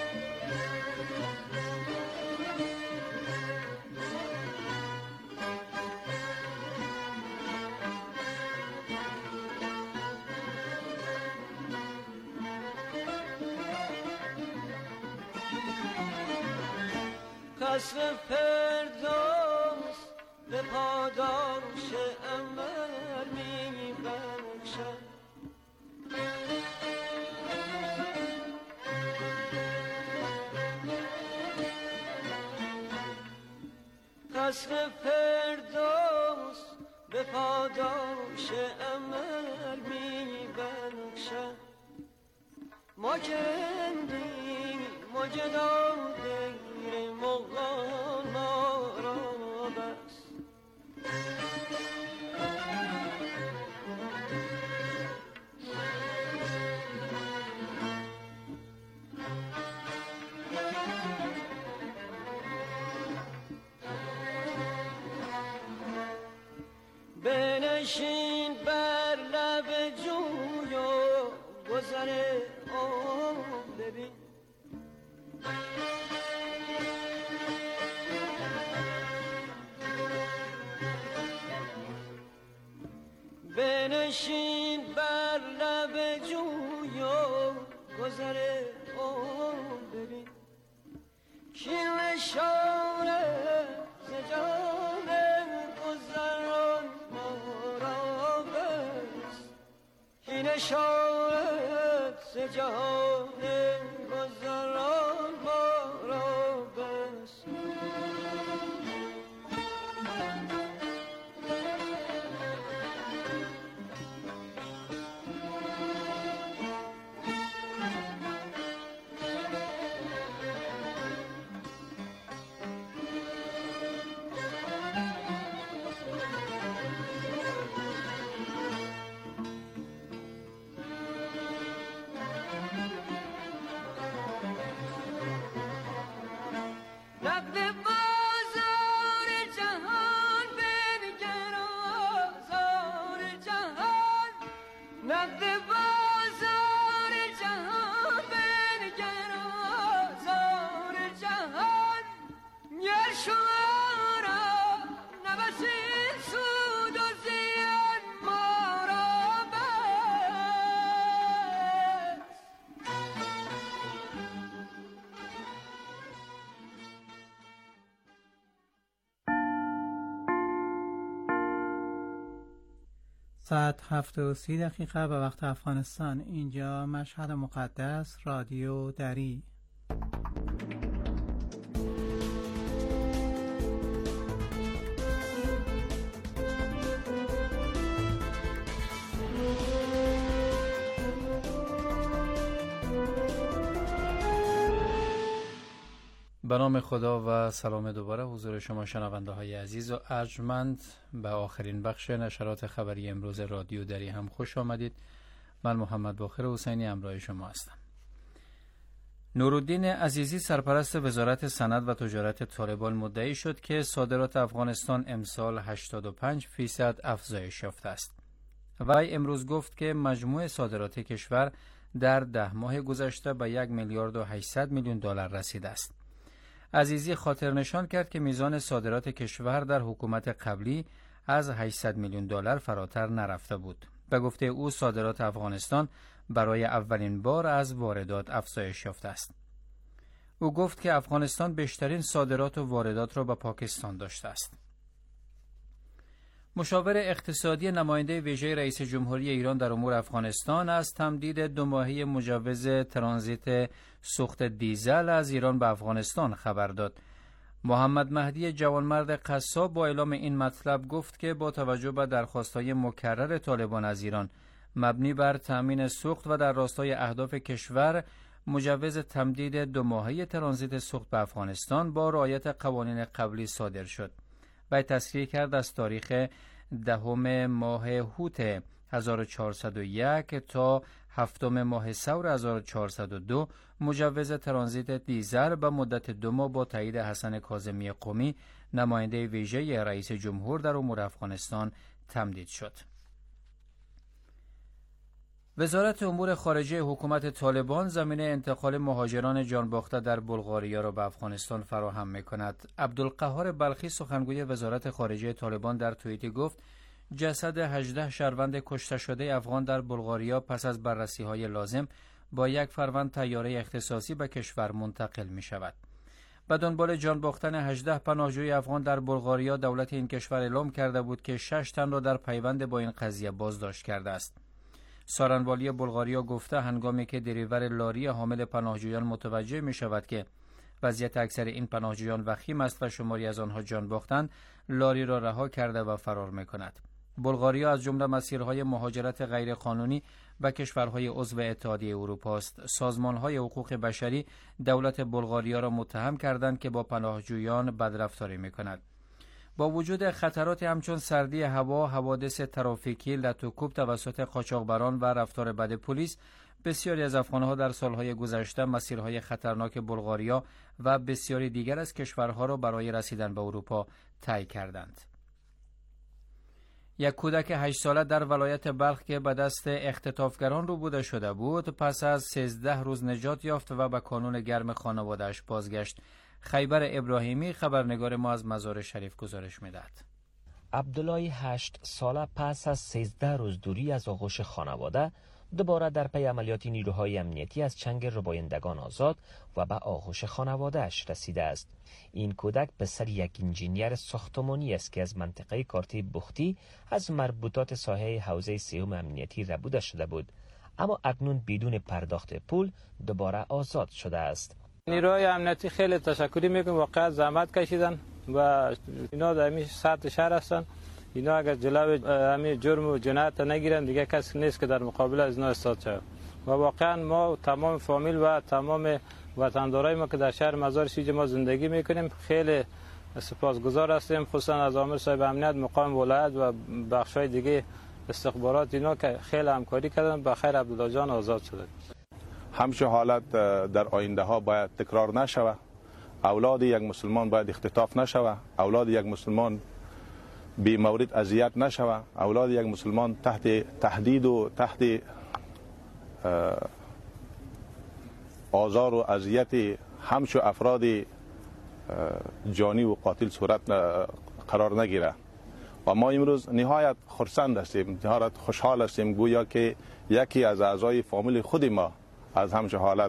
قصر فردوس به پاداش عمر می بخشد. قصر فردوس به پاداش عمر می بخشد. ما کندیم ما جدادیم مغان ما را بس. بنشین بر لب جوی و گذر آب ببین. بنشین بر لب جوی و گذر آب ببین. کین نشانه ز جان گذران ما را بس. کین نشانه ز جان گذران ما را بس. ساعت 7:30 به وقت افغانستان. اینجا مشهد مقدس، رادیو دری. به نام خدا و سلام دوباره حضور شما شنونده های عزیز و ارجمند. به آخرین بخش نشرات خبری امروز رادیو دری هم خوش آمدید. من محمد باقر حسینی همراه شما هستم. نورالدین عزیزی سرپرست وزارت صنعت و تجارت طالبان مدعی شد که صادرات افغانستان امسال 85% افزایش یافته است. وی امروز گفت که مجموع صادرات کشور در 10 ماه گذشته به 1,800,000,000 دلار رسیده است. عزیزی خاطر نشان کرد که میزان صادرات کشور در حکومت قبلی از 800,000,000 دلار فراتر نرفته بود. به گفته او صادرات افغانستان برای اولین بار از واردات افزایش یافته است. او گفت که افغانستان بیشترین صادرات و واردات را به پاکستان داشته است. مشاور اقتصادی نماینده ویژه رئیس جمهوری ایران در امور افغانستان از تمدید 2 ماهه مجوز ترانزیت سوخت دیزل از ایران به افغانستان خبر داد. محمد مهدی جوانمرد قصاب با اعلام این مطلب گفت که با توجه به درخواست‌های مکرر طالبان از ایران مبنی بر تأمین سوخت و در راستای اهداف کشور، مجوز تمدید 2 ماهه ترانزیت سوخت به افغانستان با رعایت قوانین قبلی صادر شد. وی تصریح کرد از تاریخ 10 ماه هوت 1401 تا 7 ماه ثور 1402 مجوز ترانزیت دیزل به مدت 2 ماه با تایید حسن کاظمی قمی نماینده ویژه رئیس جمهور در امور افغانستان تمدید شد. وزارت امور خارجه حکومت طالبان زمینه انتقال مهاجران جانباخته در بلغاریا را به افغانستان فراهم می‌کند. عبدالقهار بلخی سخنگوی وزارت خارجه طالبان در توییتی گفت جسد 18 شهروند کشته شده افغان در بلغاریا پس از بررسی‌های لازم با 1 فروند طیاره اختصاصی به کشور منتقل می‌شود. به دنبال جان باختن 18 پناهجوی افغان در بلغاریا، دولت این کشور اعلام کرده بود که 6 تن را در پیوند با این قضیه بازداشت کرده است. سارنوالی بلغاریا گفته هنگامی که دریور لاری حامل پناهجویان متوجه می شود که وضعیت اکثر این پناهجویان وخیم است و شماری از آنها جان باختند، لاری را رها کرده و فرار می کند. بلغاریا از جمله مسیرهای مهاجرت غیرقانونی به کشورهای عضو اتحادیه اروپا است. سازمانهای حقوق بشری دولت بلغاریا را متهم کردند که با پناهجویان بدرفتاری می‌کند. با وجود خطرات همچون سردی هوا، حوادث ترافیکی، لط و کوب توسط قاچاقبران و رفتار بد پلیس، بسیاری از افغانها در سالهای گذشته مسیرهای خطرناک بلغاریا و بسیاری دیگر از کشورها را برای رسیدن به اروپا طی کردند. یک کودک 8 ساله در ولایت بلخ که به دست اختطافگران ربوده شده بود، پس از 13 روز نجات یافت و به کانون گرم خانواده‌اش بازگشت. خیبر ابراهیمی خبرنگار ما از مزار شریف گزارش می‌دهد. عبدالله 8 ساله پس از 13 روز دوری از آغوش خانواده دوباره در پی عملیات نیروهای امنیتی از چنگ ربایندگان آزاد و به آغوش خانواده‌اش رسیده است. این کودک پسر یک انجینیر ساختمانی است که از منطقه کارتی بختی از مربوطات ساحه حوزه سیوم امنیتی ربوده شده بود، اما اکنون بدون پرداخت پول دوباره آزاد شده است. نیروهای امنیتی خیلی تشکری میکنم، واقعا زحمت کشیدن و اینا در همین سطح شهر هستن. اینا اگر جلوی همین جرم و جنایت نگیرن دیگه کسی نیست که در مقابل از اینا ایستاد شود. و واقعا ما تمام فامیل و تمام وطندارای ما که در شهر مزار شریف ما زندگی میکنیم خیلی سپاسگزار هستیم، خصوصا از آمر صاحب امنیت مقام ولایت و بخشای دیگه استخبارات اینا که خیلی همکاری کردن. بخیر عبدالله جان آزاد شده. همچه حالت در آینده ها باید تکرار نشود. اولاد یک مسلمان باید اختطاف نشود. اولاد یک مسلمان بی مورد اذیت نشود. اولاد یک مسلمان تحت تهدید و تحت آزار و اذیت همچو افراد جانی و قاتل صورت قرار نگیره. و ما امروز نهایت خرسند هستیم، نهایت خوشحال هستیم گویا که یکی از اعضای فامیل خود ما از همچه حالت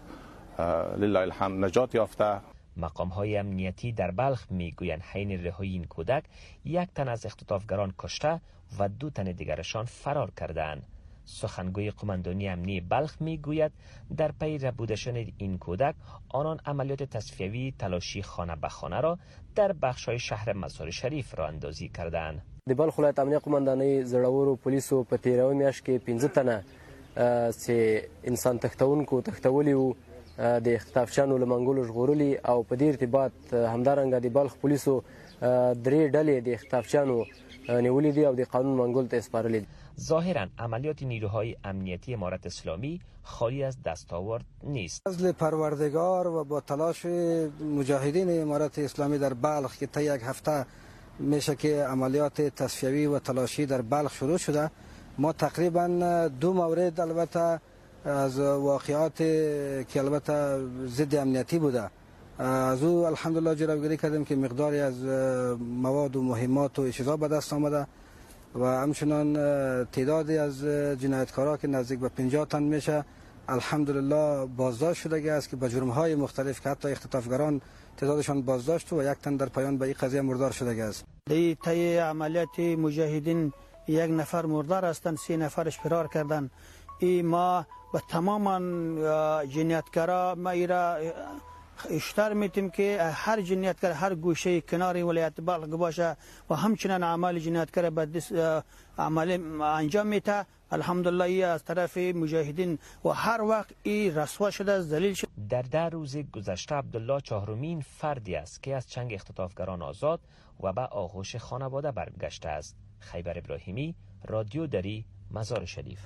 لله الحمد نجات یافته. مقام‌های امنیتی در بلخ میگویند حین رهایی این کودک 1 تن از اختطافگران کشته و 2 تن دیگرشان فرار کردند. سخنگوی قماندانی امنی بلخ میگوید در پی ربوده شدن این کودک آنان عملیات تصفیوی تلاشی خانه به خانه را در بخش‌های شهر مزار شریف راه اندازی کردند. د بلخ ولایت امنیه قماندانۍ زړورو پولیسو په تیرو میاشت کې 15 تنه چې انسان تښتولي وو د اختطافچانو له منګولو ژغورلي او په دې ارتباط همدارنګه د بلخ پولیسو 3 ډلې د اختطافچانو نیولې دي او د قانون منګول ته سپارلي دي. ظاهرا عملیات نیروهای امنیتی امارت اسلامی خالی از دستاورد نیست. فضل پروردگار و با تلاش مجاهدین امارت اسلامی در بلخ که تا 1 هفته میشه که عملیات تصفیوی و تلاشی در بلخ شروع شده، ما تقریبا 2 مورد البته از واقعات که البته ضد امنیتی بوده از او الحمدلله جلوگیری کردیم که مقداری از مواد و مهمات و اشتباه به دست آمده و همچنان تعدادی از جنایتکارا که نزدیک به 50 تن میشه الحمدلله بازداشت شده است که به جرم‌های مختلف که حتی اختطافگران تعدادشان بازداشت و 1 تن در پایان به این قضیه مردار شده است. در طی عملیات مجاهدین 1 نفر مردار هستند، 3 نفرش فرار کردند. این ما به تمام جنایتکارا ما ایرا اشتر میتیم که هر جنایتکار هر گوشه کنار ولایت بلخ باشه و همچنان اعمال جنایتکار به عمل انجام میده. الحمدلله از طرف مجاهدین و هر وقت این رسوا شده ذلیل شده. در 10 روز گذشته عبدالله 4مین فردی است که از چنگ اختطافگران آزاد و به آغوش خانواده برگشته است. خیبر ابراهیمی، رادیو دری، مزار شریف.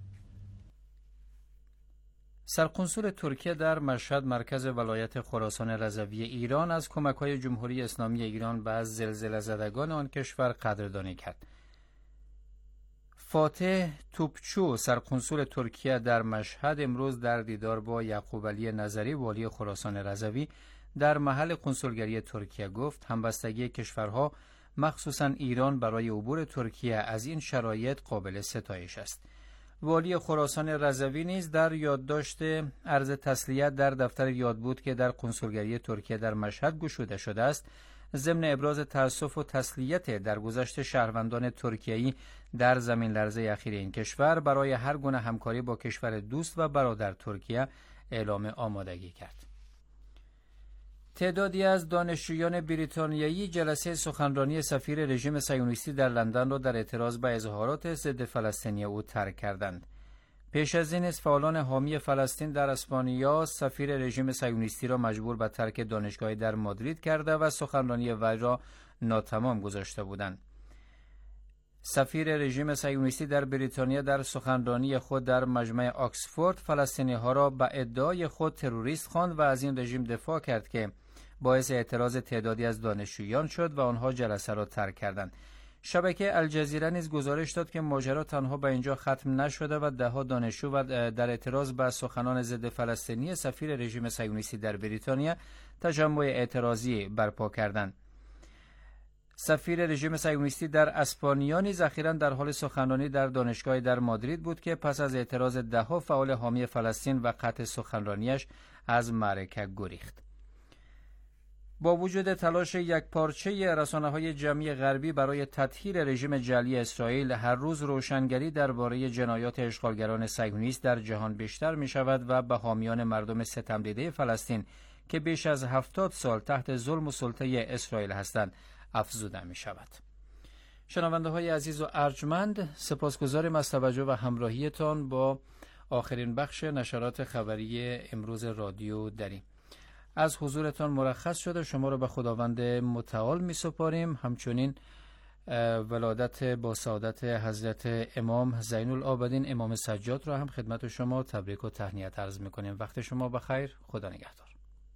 سرقنصل ترکیه در مشهد مرکز ولایت خراسان رضوی ایران از کمک‌های جمهوری اسلامی ایران به از زلزله زدگان آن کشور قدردانی کرد. فاتح توپچو سرقنصل ترکیه در مشهد امروز در دیدار با یعقوب علی نظری والی خراسان رضوی در محل کنسولگری ترکیه گفت همبستگی کشورها مخصوصاً ایران برای عبور ترکیه از این شرایط قابل ستایش است. والی خراسان رضوی نیز در یادداشت عرض تسلیت در دفتر یادبود که در کنسولگری ترکیه در مشهد گشوده شده است، ضمن ابراز تأسف و تسلیت درگذشت شهروندان ترکیه‌ای در زمین لرزه اخیر این کشور برای هر گونه همکاری با کشور دوست و برادر ترکیه اعلام آمادگی کرد. تعدادی از دانشجویان بریتانیایی جلسه سخنرانی سفیر رژیم صهیونیستی در لندن را در اعتراض به اظهارات ضد فلسطینی او ترک کردند. پیش از این فعالان حامی فلسطین در اسپانیا سفیر رژیم صهیونیستی را مجبور به ترک دانشگاهی در مادرید کرده و سخنرانی وی را ناتمام گذاشته بودند. سفیر رژیم صهیونیستی در بریتانیا در سخنرانی خود در مجمع آکسفورد فلسطینی‌ها را به ادعای خود تروریست خواند و از این رژیم دفاع کرد که باعث اعتراض تعدادی از دانشجویان شد و آنها جلسه را ترک کردند. شبکه الجزیره نیز گزارش داد که ماجرا تنها به اینجا ختم نشده و ده‌ها دانشجو در اعتراض به سخنان ضد فلسطینی سفیر رژیم صهیونیستی در بریتانیا تجمع اعتراضی برپا کردند. سفیر رژیم صهیونیستی در اسپانیا نیز اخیراً در حال سخنرانی در دانشگاهی در مادرید بود که پس از اعتراض ده‌ها فعال حامی فلسطین و قطع سخنرانیش از معرکه گریخت. با وجود تلاش یکپارچه رسانه‌های جمعی غربی برای تطهیر رژیم جعلی اسرائیل، هر روز روشنگری درباره جنایات اشغالگران صهیونیست در جهان بیشتر می‌شود و به حامیان مردم ستمدیده فلسطین که بیش از 70 سال تحت ظلم و سلطه اسرائیل هستند افزوده می‌شود. شنونده‌های عزیز و ارجمند، سپاسگزاریم از توجه و همراهیتان با آخرین بخش نشرات خبری امروز رادیو دری. از حضورتان مرخص شده شما را به خداوند متعال می سپاریم. همچنین ولادت با سعادت حضرت امام زین العابدین امام سجاد را هم خدمت شما تبریک و تهنیت عرض می کنیم. وقت شما بخیر. خدا نگهدار.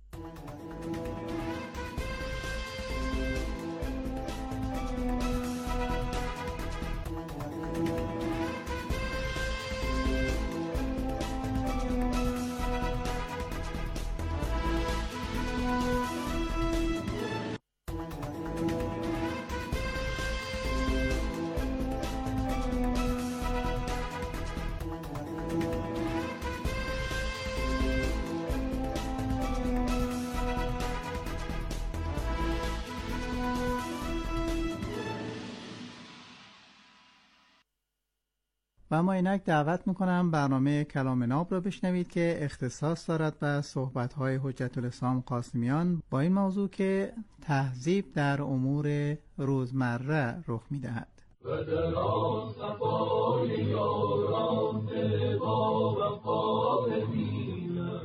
و اما اینک دعوت میکنم برنامه کلام ناب را بشنوید که اختصاص دارد به صحبت‌های حجت الاسلام قاسمیان با این موضوع که تهذیب در امور روزمره رخ میدهد. و در آن صفای یاران با وفا ببینم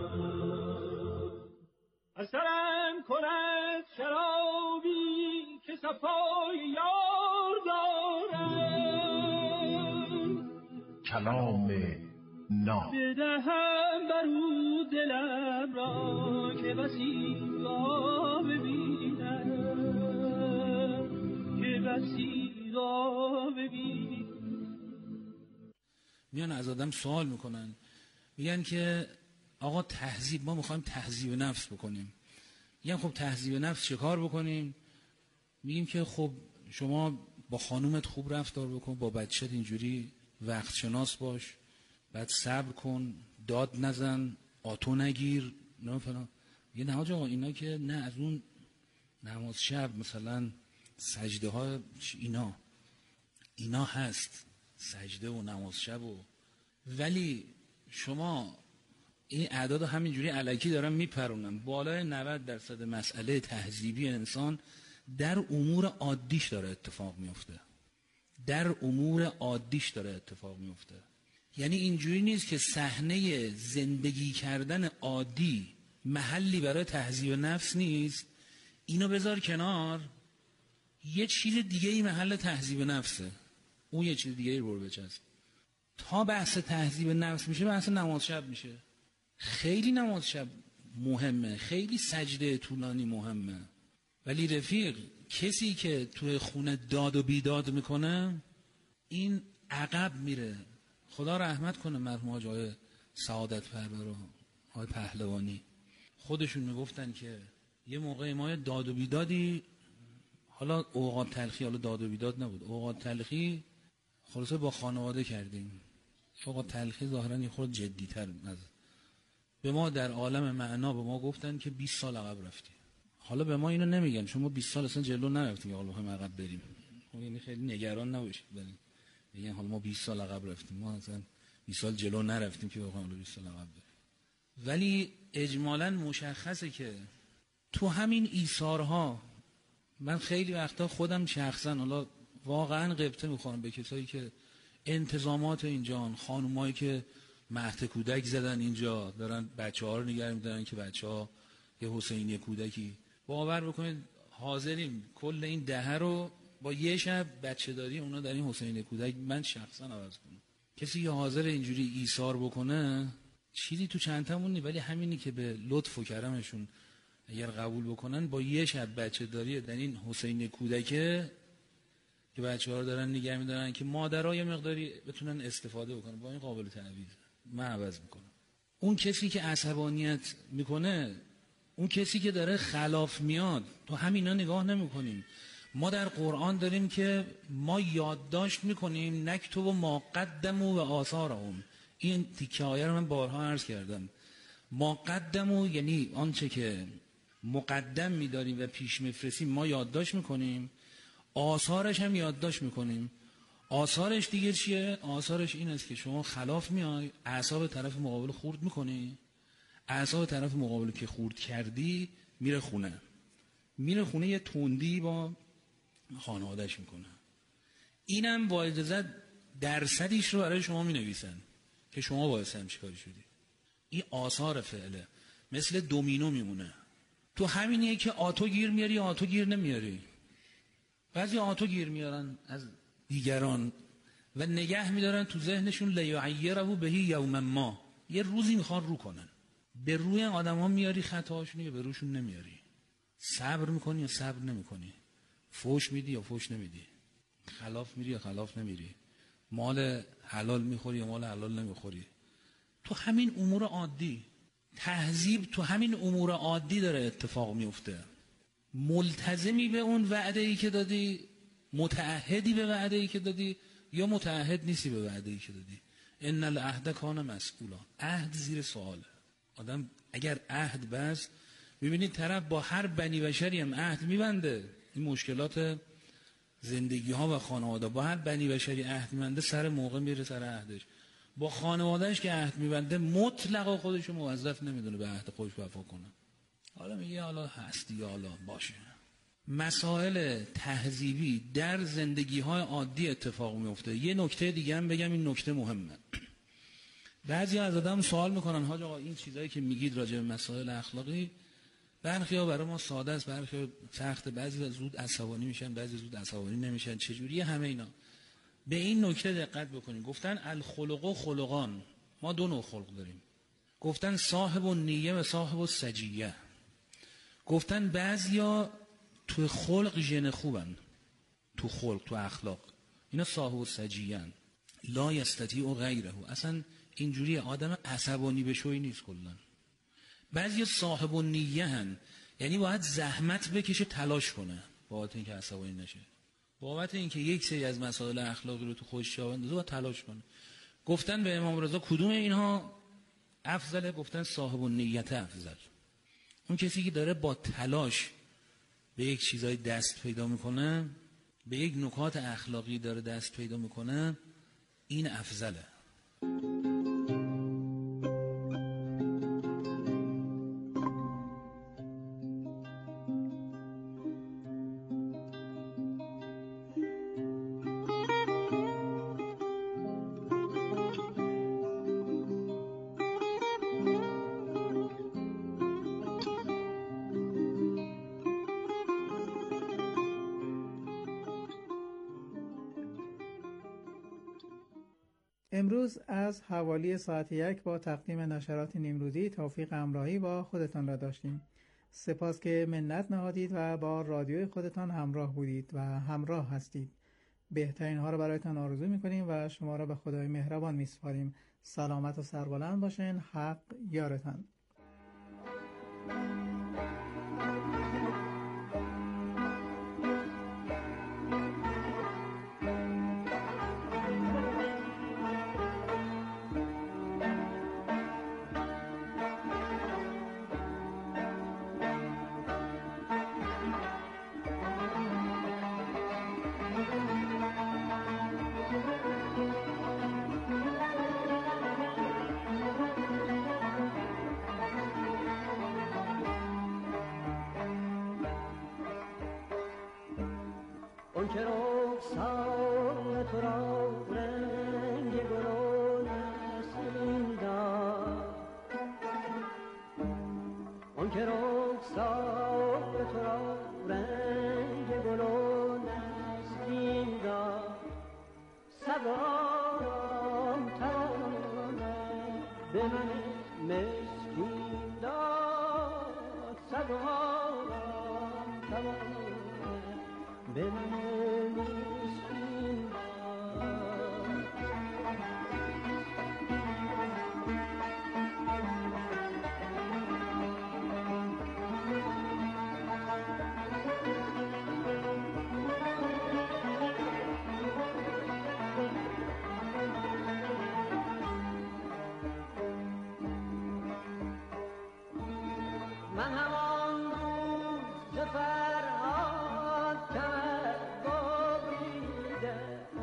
اثرم کند شرابی که صفای یار دارد کلام ناب بدهم برو دلم را که بسی را ببینم که بسی را ببینم. میان از آدم سوال میکنن، میگن که آقا تهذیب، ما میخوایم تهذیب نفس بکنیم. میگن خب تهذیب نفس چه کار بکنیم؟ میگیم که خب شما با خانومت خوب رفتار بکن، با بچت اینجوری وقت شناس باش، بعد صبر کن، داد نزن، آتو نگیر، نه فلان. یه نه آقا اینا که نه، از اون نماز شب مثلا سجده ها اینا هست، سجده و نماز شب ولی شما این اعداد همینجوری الکی دارن میپرونن. بالای 90% مسئله تهذیبی انسان در امور عادیش داره اتفاق میفته. یعنی اینجوری نیست که صحنه زندگی کردن عادی محلی برای تهذیب نفس نیست، اینو بذار کنار، یه چیز دیگه ای محل تهذیب نفسه، اون یه چیز دیگه ای رو بچسب. تا بحث تهذیب نفس میشه بحث نماز شب میشه. خیلی نماز شب مهمه، خیلی سجده طولانی مهمه، ولی رفیق کسی که توی خونه داد و بیداد میکنه این عقب میره. خدا رحمت کنه مرحوم آقای سعادت پرور و آقای پهلوانی، خودشون میگفتن که یه موقع ما داد و بیدادی، حالا اوقات تلخی، حالا داد و بیداد نبود، اوقات تلخی خلاصه با خانواده کردیم. آقا تلخی ظاهرا یه خورد جدی‌تر از به ما در عالم معنا به ما گفتن که 20 سال عقب رفتی. حالا به ما اینو نمیگن چون ما 20 سال اصلا جلو نرفتیم که حالا بخوایم عقب بریم. یعنی خیلی نگران نباشید ولی میگن حالا ما 20 سال عقب رفتیم، ما اصلا 20 سال جلو نرفتیم که بخوایم حالا 20 سال عقب بریم. ولی اجمالاً مشخصه که تو همین ایثارها من خیلی وقتا خودم شخصا حالا واقعا غبطه میخورم به کسایی که انتظامات اینجا، خانومایی که مهد کودک زدن اینجا دارن بچه‌ها رو نگه می‌دارن که بچه‌ها یه حسینی کودکی. باور بکنید حاضریم کل این دهه رو با یه شب بچه‌داری اونا در این حسینی کودک من شخصا عوض کنم. کسی که حاضر اینجوری ایثار بکنه چیزی تو چند تامون نی، ولی همینی که به لطف و کرمشون اگر قبول بکنن با یه شب بچه‌داری در این حسینی کودکه که بچه‌ها رو دارن نگه می‌دارن که مادرها یه مقداری بتونن استفاده بکنن، با این قابل تعویض من عوض میکنم. اون کسی که عصبانیت میکنه، اون کسی که داره خلاف میاد، تو همینا نگاه نمیکنیم. ما در قرآن داریم که ما یادداشت میکنیم نکتب ما قدموا و آثارهم. این تیکه آیه رو من بارها عرض کردم. ما قدموا یعنی آنچه که مقدم میداریم و پیش میفرستیم ما یادداشت میکنیم، آثارش هم یادداشت میکنیم. آثارش دیگه چیه؟ آثارش این است که شما خلاف میای، اعصاب طرف مقابل خورد میکنی، اعصاب طرف مقابل که خورد کردی میره خونه یه تندی با خانواده‌اش میکنه. اینم با اجازه درصدیش رو برای شما مینویسن که شما باعث همچین کاری شدی. این آثار فعله، مثل دومینو میمونه. تو همینیه که آتو گیر میاری آتو گیر نمیاری. بعضی آتو گیر میارن از دیگران و نگه میدارن تو ذهنشون لیعیره بهی یوم ما، یه روزی میخوان رو کنن. به روی آدم ها میاری خطاهاشون یا به روشون نمیاری؟ صبر میکنی یا صبر نمیکنی؟ فوش میدی یا فوش نمیدی؟ خلاف میری یا خلاف نمیری؟ مال حلال میخوری یا مال حلال نمیخوری؟ تو همین امور عادی تهذیب تو همین امور عادی داره اتفاق میفته. ملتزمی به اون وعده‌ای که دادی، متعهدی به وعده‌ای که دادی یا متعهد نیستی به وعده‌ای که دادی. ان العهد کان مسئولا. عهد زیر سواله. آدم اگر عهد بست، می‌بینید طرف با هر بنی بشری هم عهد می‌بنده. این مشکلات زندگی‌ها و خانواده، با هر بنی بشری عهد می‌بنده سر موقع میره سر عهدش. با خانواده‌اش که عهد می‌بنده مطلقا خودش رو موظف نمی‌دونه به عهد خودش وفا کنه. حالا میگه حالا هستی حالا باشه. مسائل تهذیبی در زندگی‌های عادی اتفاق میفته. یه نکته دیگه هم بگم، این نکته مهمه. بعضی از آدم سوال میکنن حاج آقا این چیزایی که میگید راجع به مسائل اخلاقی برخیا برای ما ساده است، برخیا سخته، بعضی زود عصبانی میشن، بعضی زود عصبانی نمیشن، چجوریه همه اینا؟ به این نکته دقت بکنید. گفتن الخلق خلقان، ما دو نوع خلق داریم. گفتن صاحب النیه و صاحب السجیه. گفتن بعضیا تو خلق ژن خوبن، تو خلق تو اخلاق اینا صاحب السجیه ان، لا یستطیع غیره. اصلا اینجوری آدم عصبانی بشوی نیست کلا. بعضیا صاحب النیه هن، یعنی باید زحمت بکشه تلاش کنه بابت اینکه عصبانی نشه، بابت اینکه یک سری از مسائل اخلاقی رو تو خودش جا بندازه باید تلاش کنه. گفتن به امام رضا کدوم اینها افضله؟ گفتن صاحب النیت افضل. اون کسی که داره با تلاش به یک چیزای دست پیدا میکنه، به یک نکات اخلاقی داره دست پیدا میکنه، این افضله. امروز از حوالی ساعت 1 با تقدیم نشرات نیمروزی توفیق همراهی با خودتان را داشتیم. سپاس که منت نهادید و با رادیوی خودتان همراه بودید و همراه هستید. بهترین ها را برایتان آرزو می‌کنیم و شما را به خدای مهربان می‌سپاریم. سلامت و سربلند باشین. حق یارتان. که رخسار تو را رنگ گل و نسرین داد آن که رخسار تو را رنگ گل و نسرین داد سبارم تواند به من مسکین داد سبارم تواند به من مسکین من همان روز فرهاد کمر بریده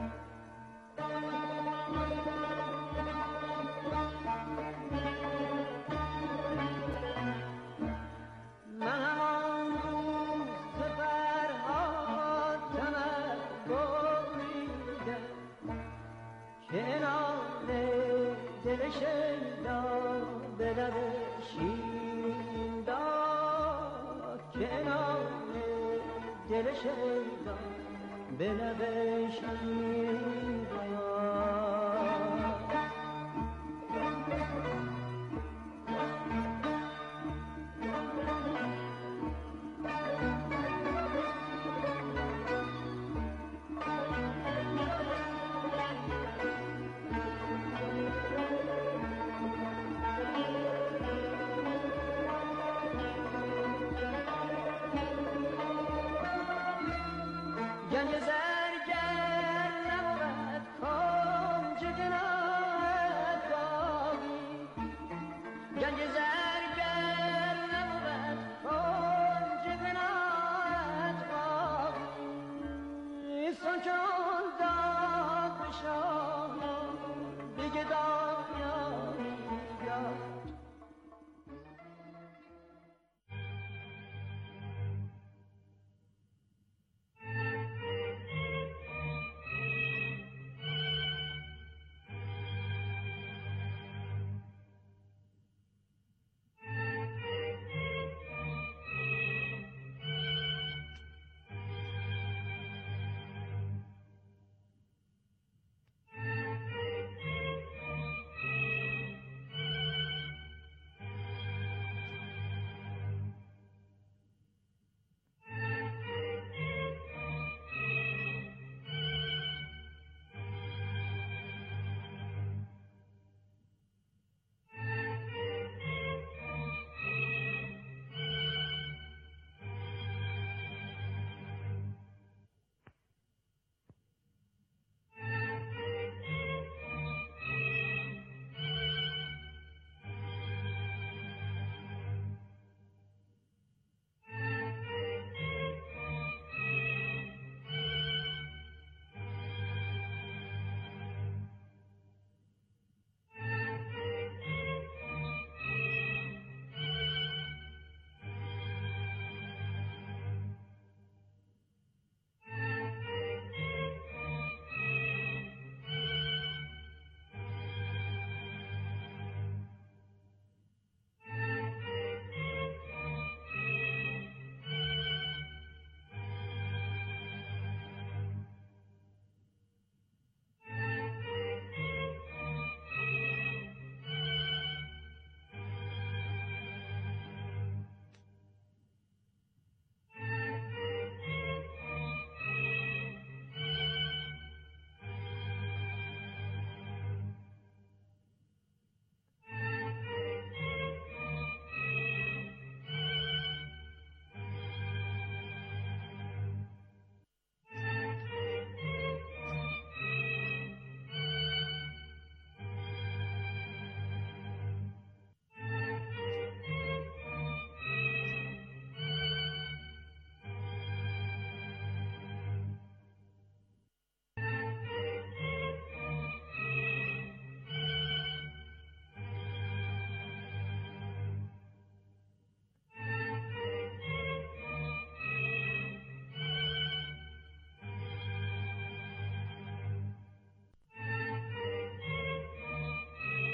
من همان روز فرهاد کمر بریده که نام دل شیدا به لب شیرین داد که نام دل شیدا به لب شیرین داد گنج زرگر نبود کنج گناهت باقی گنج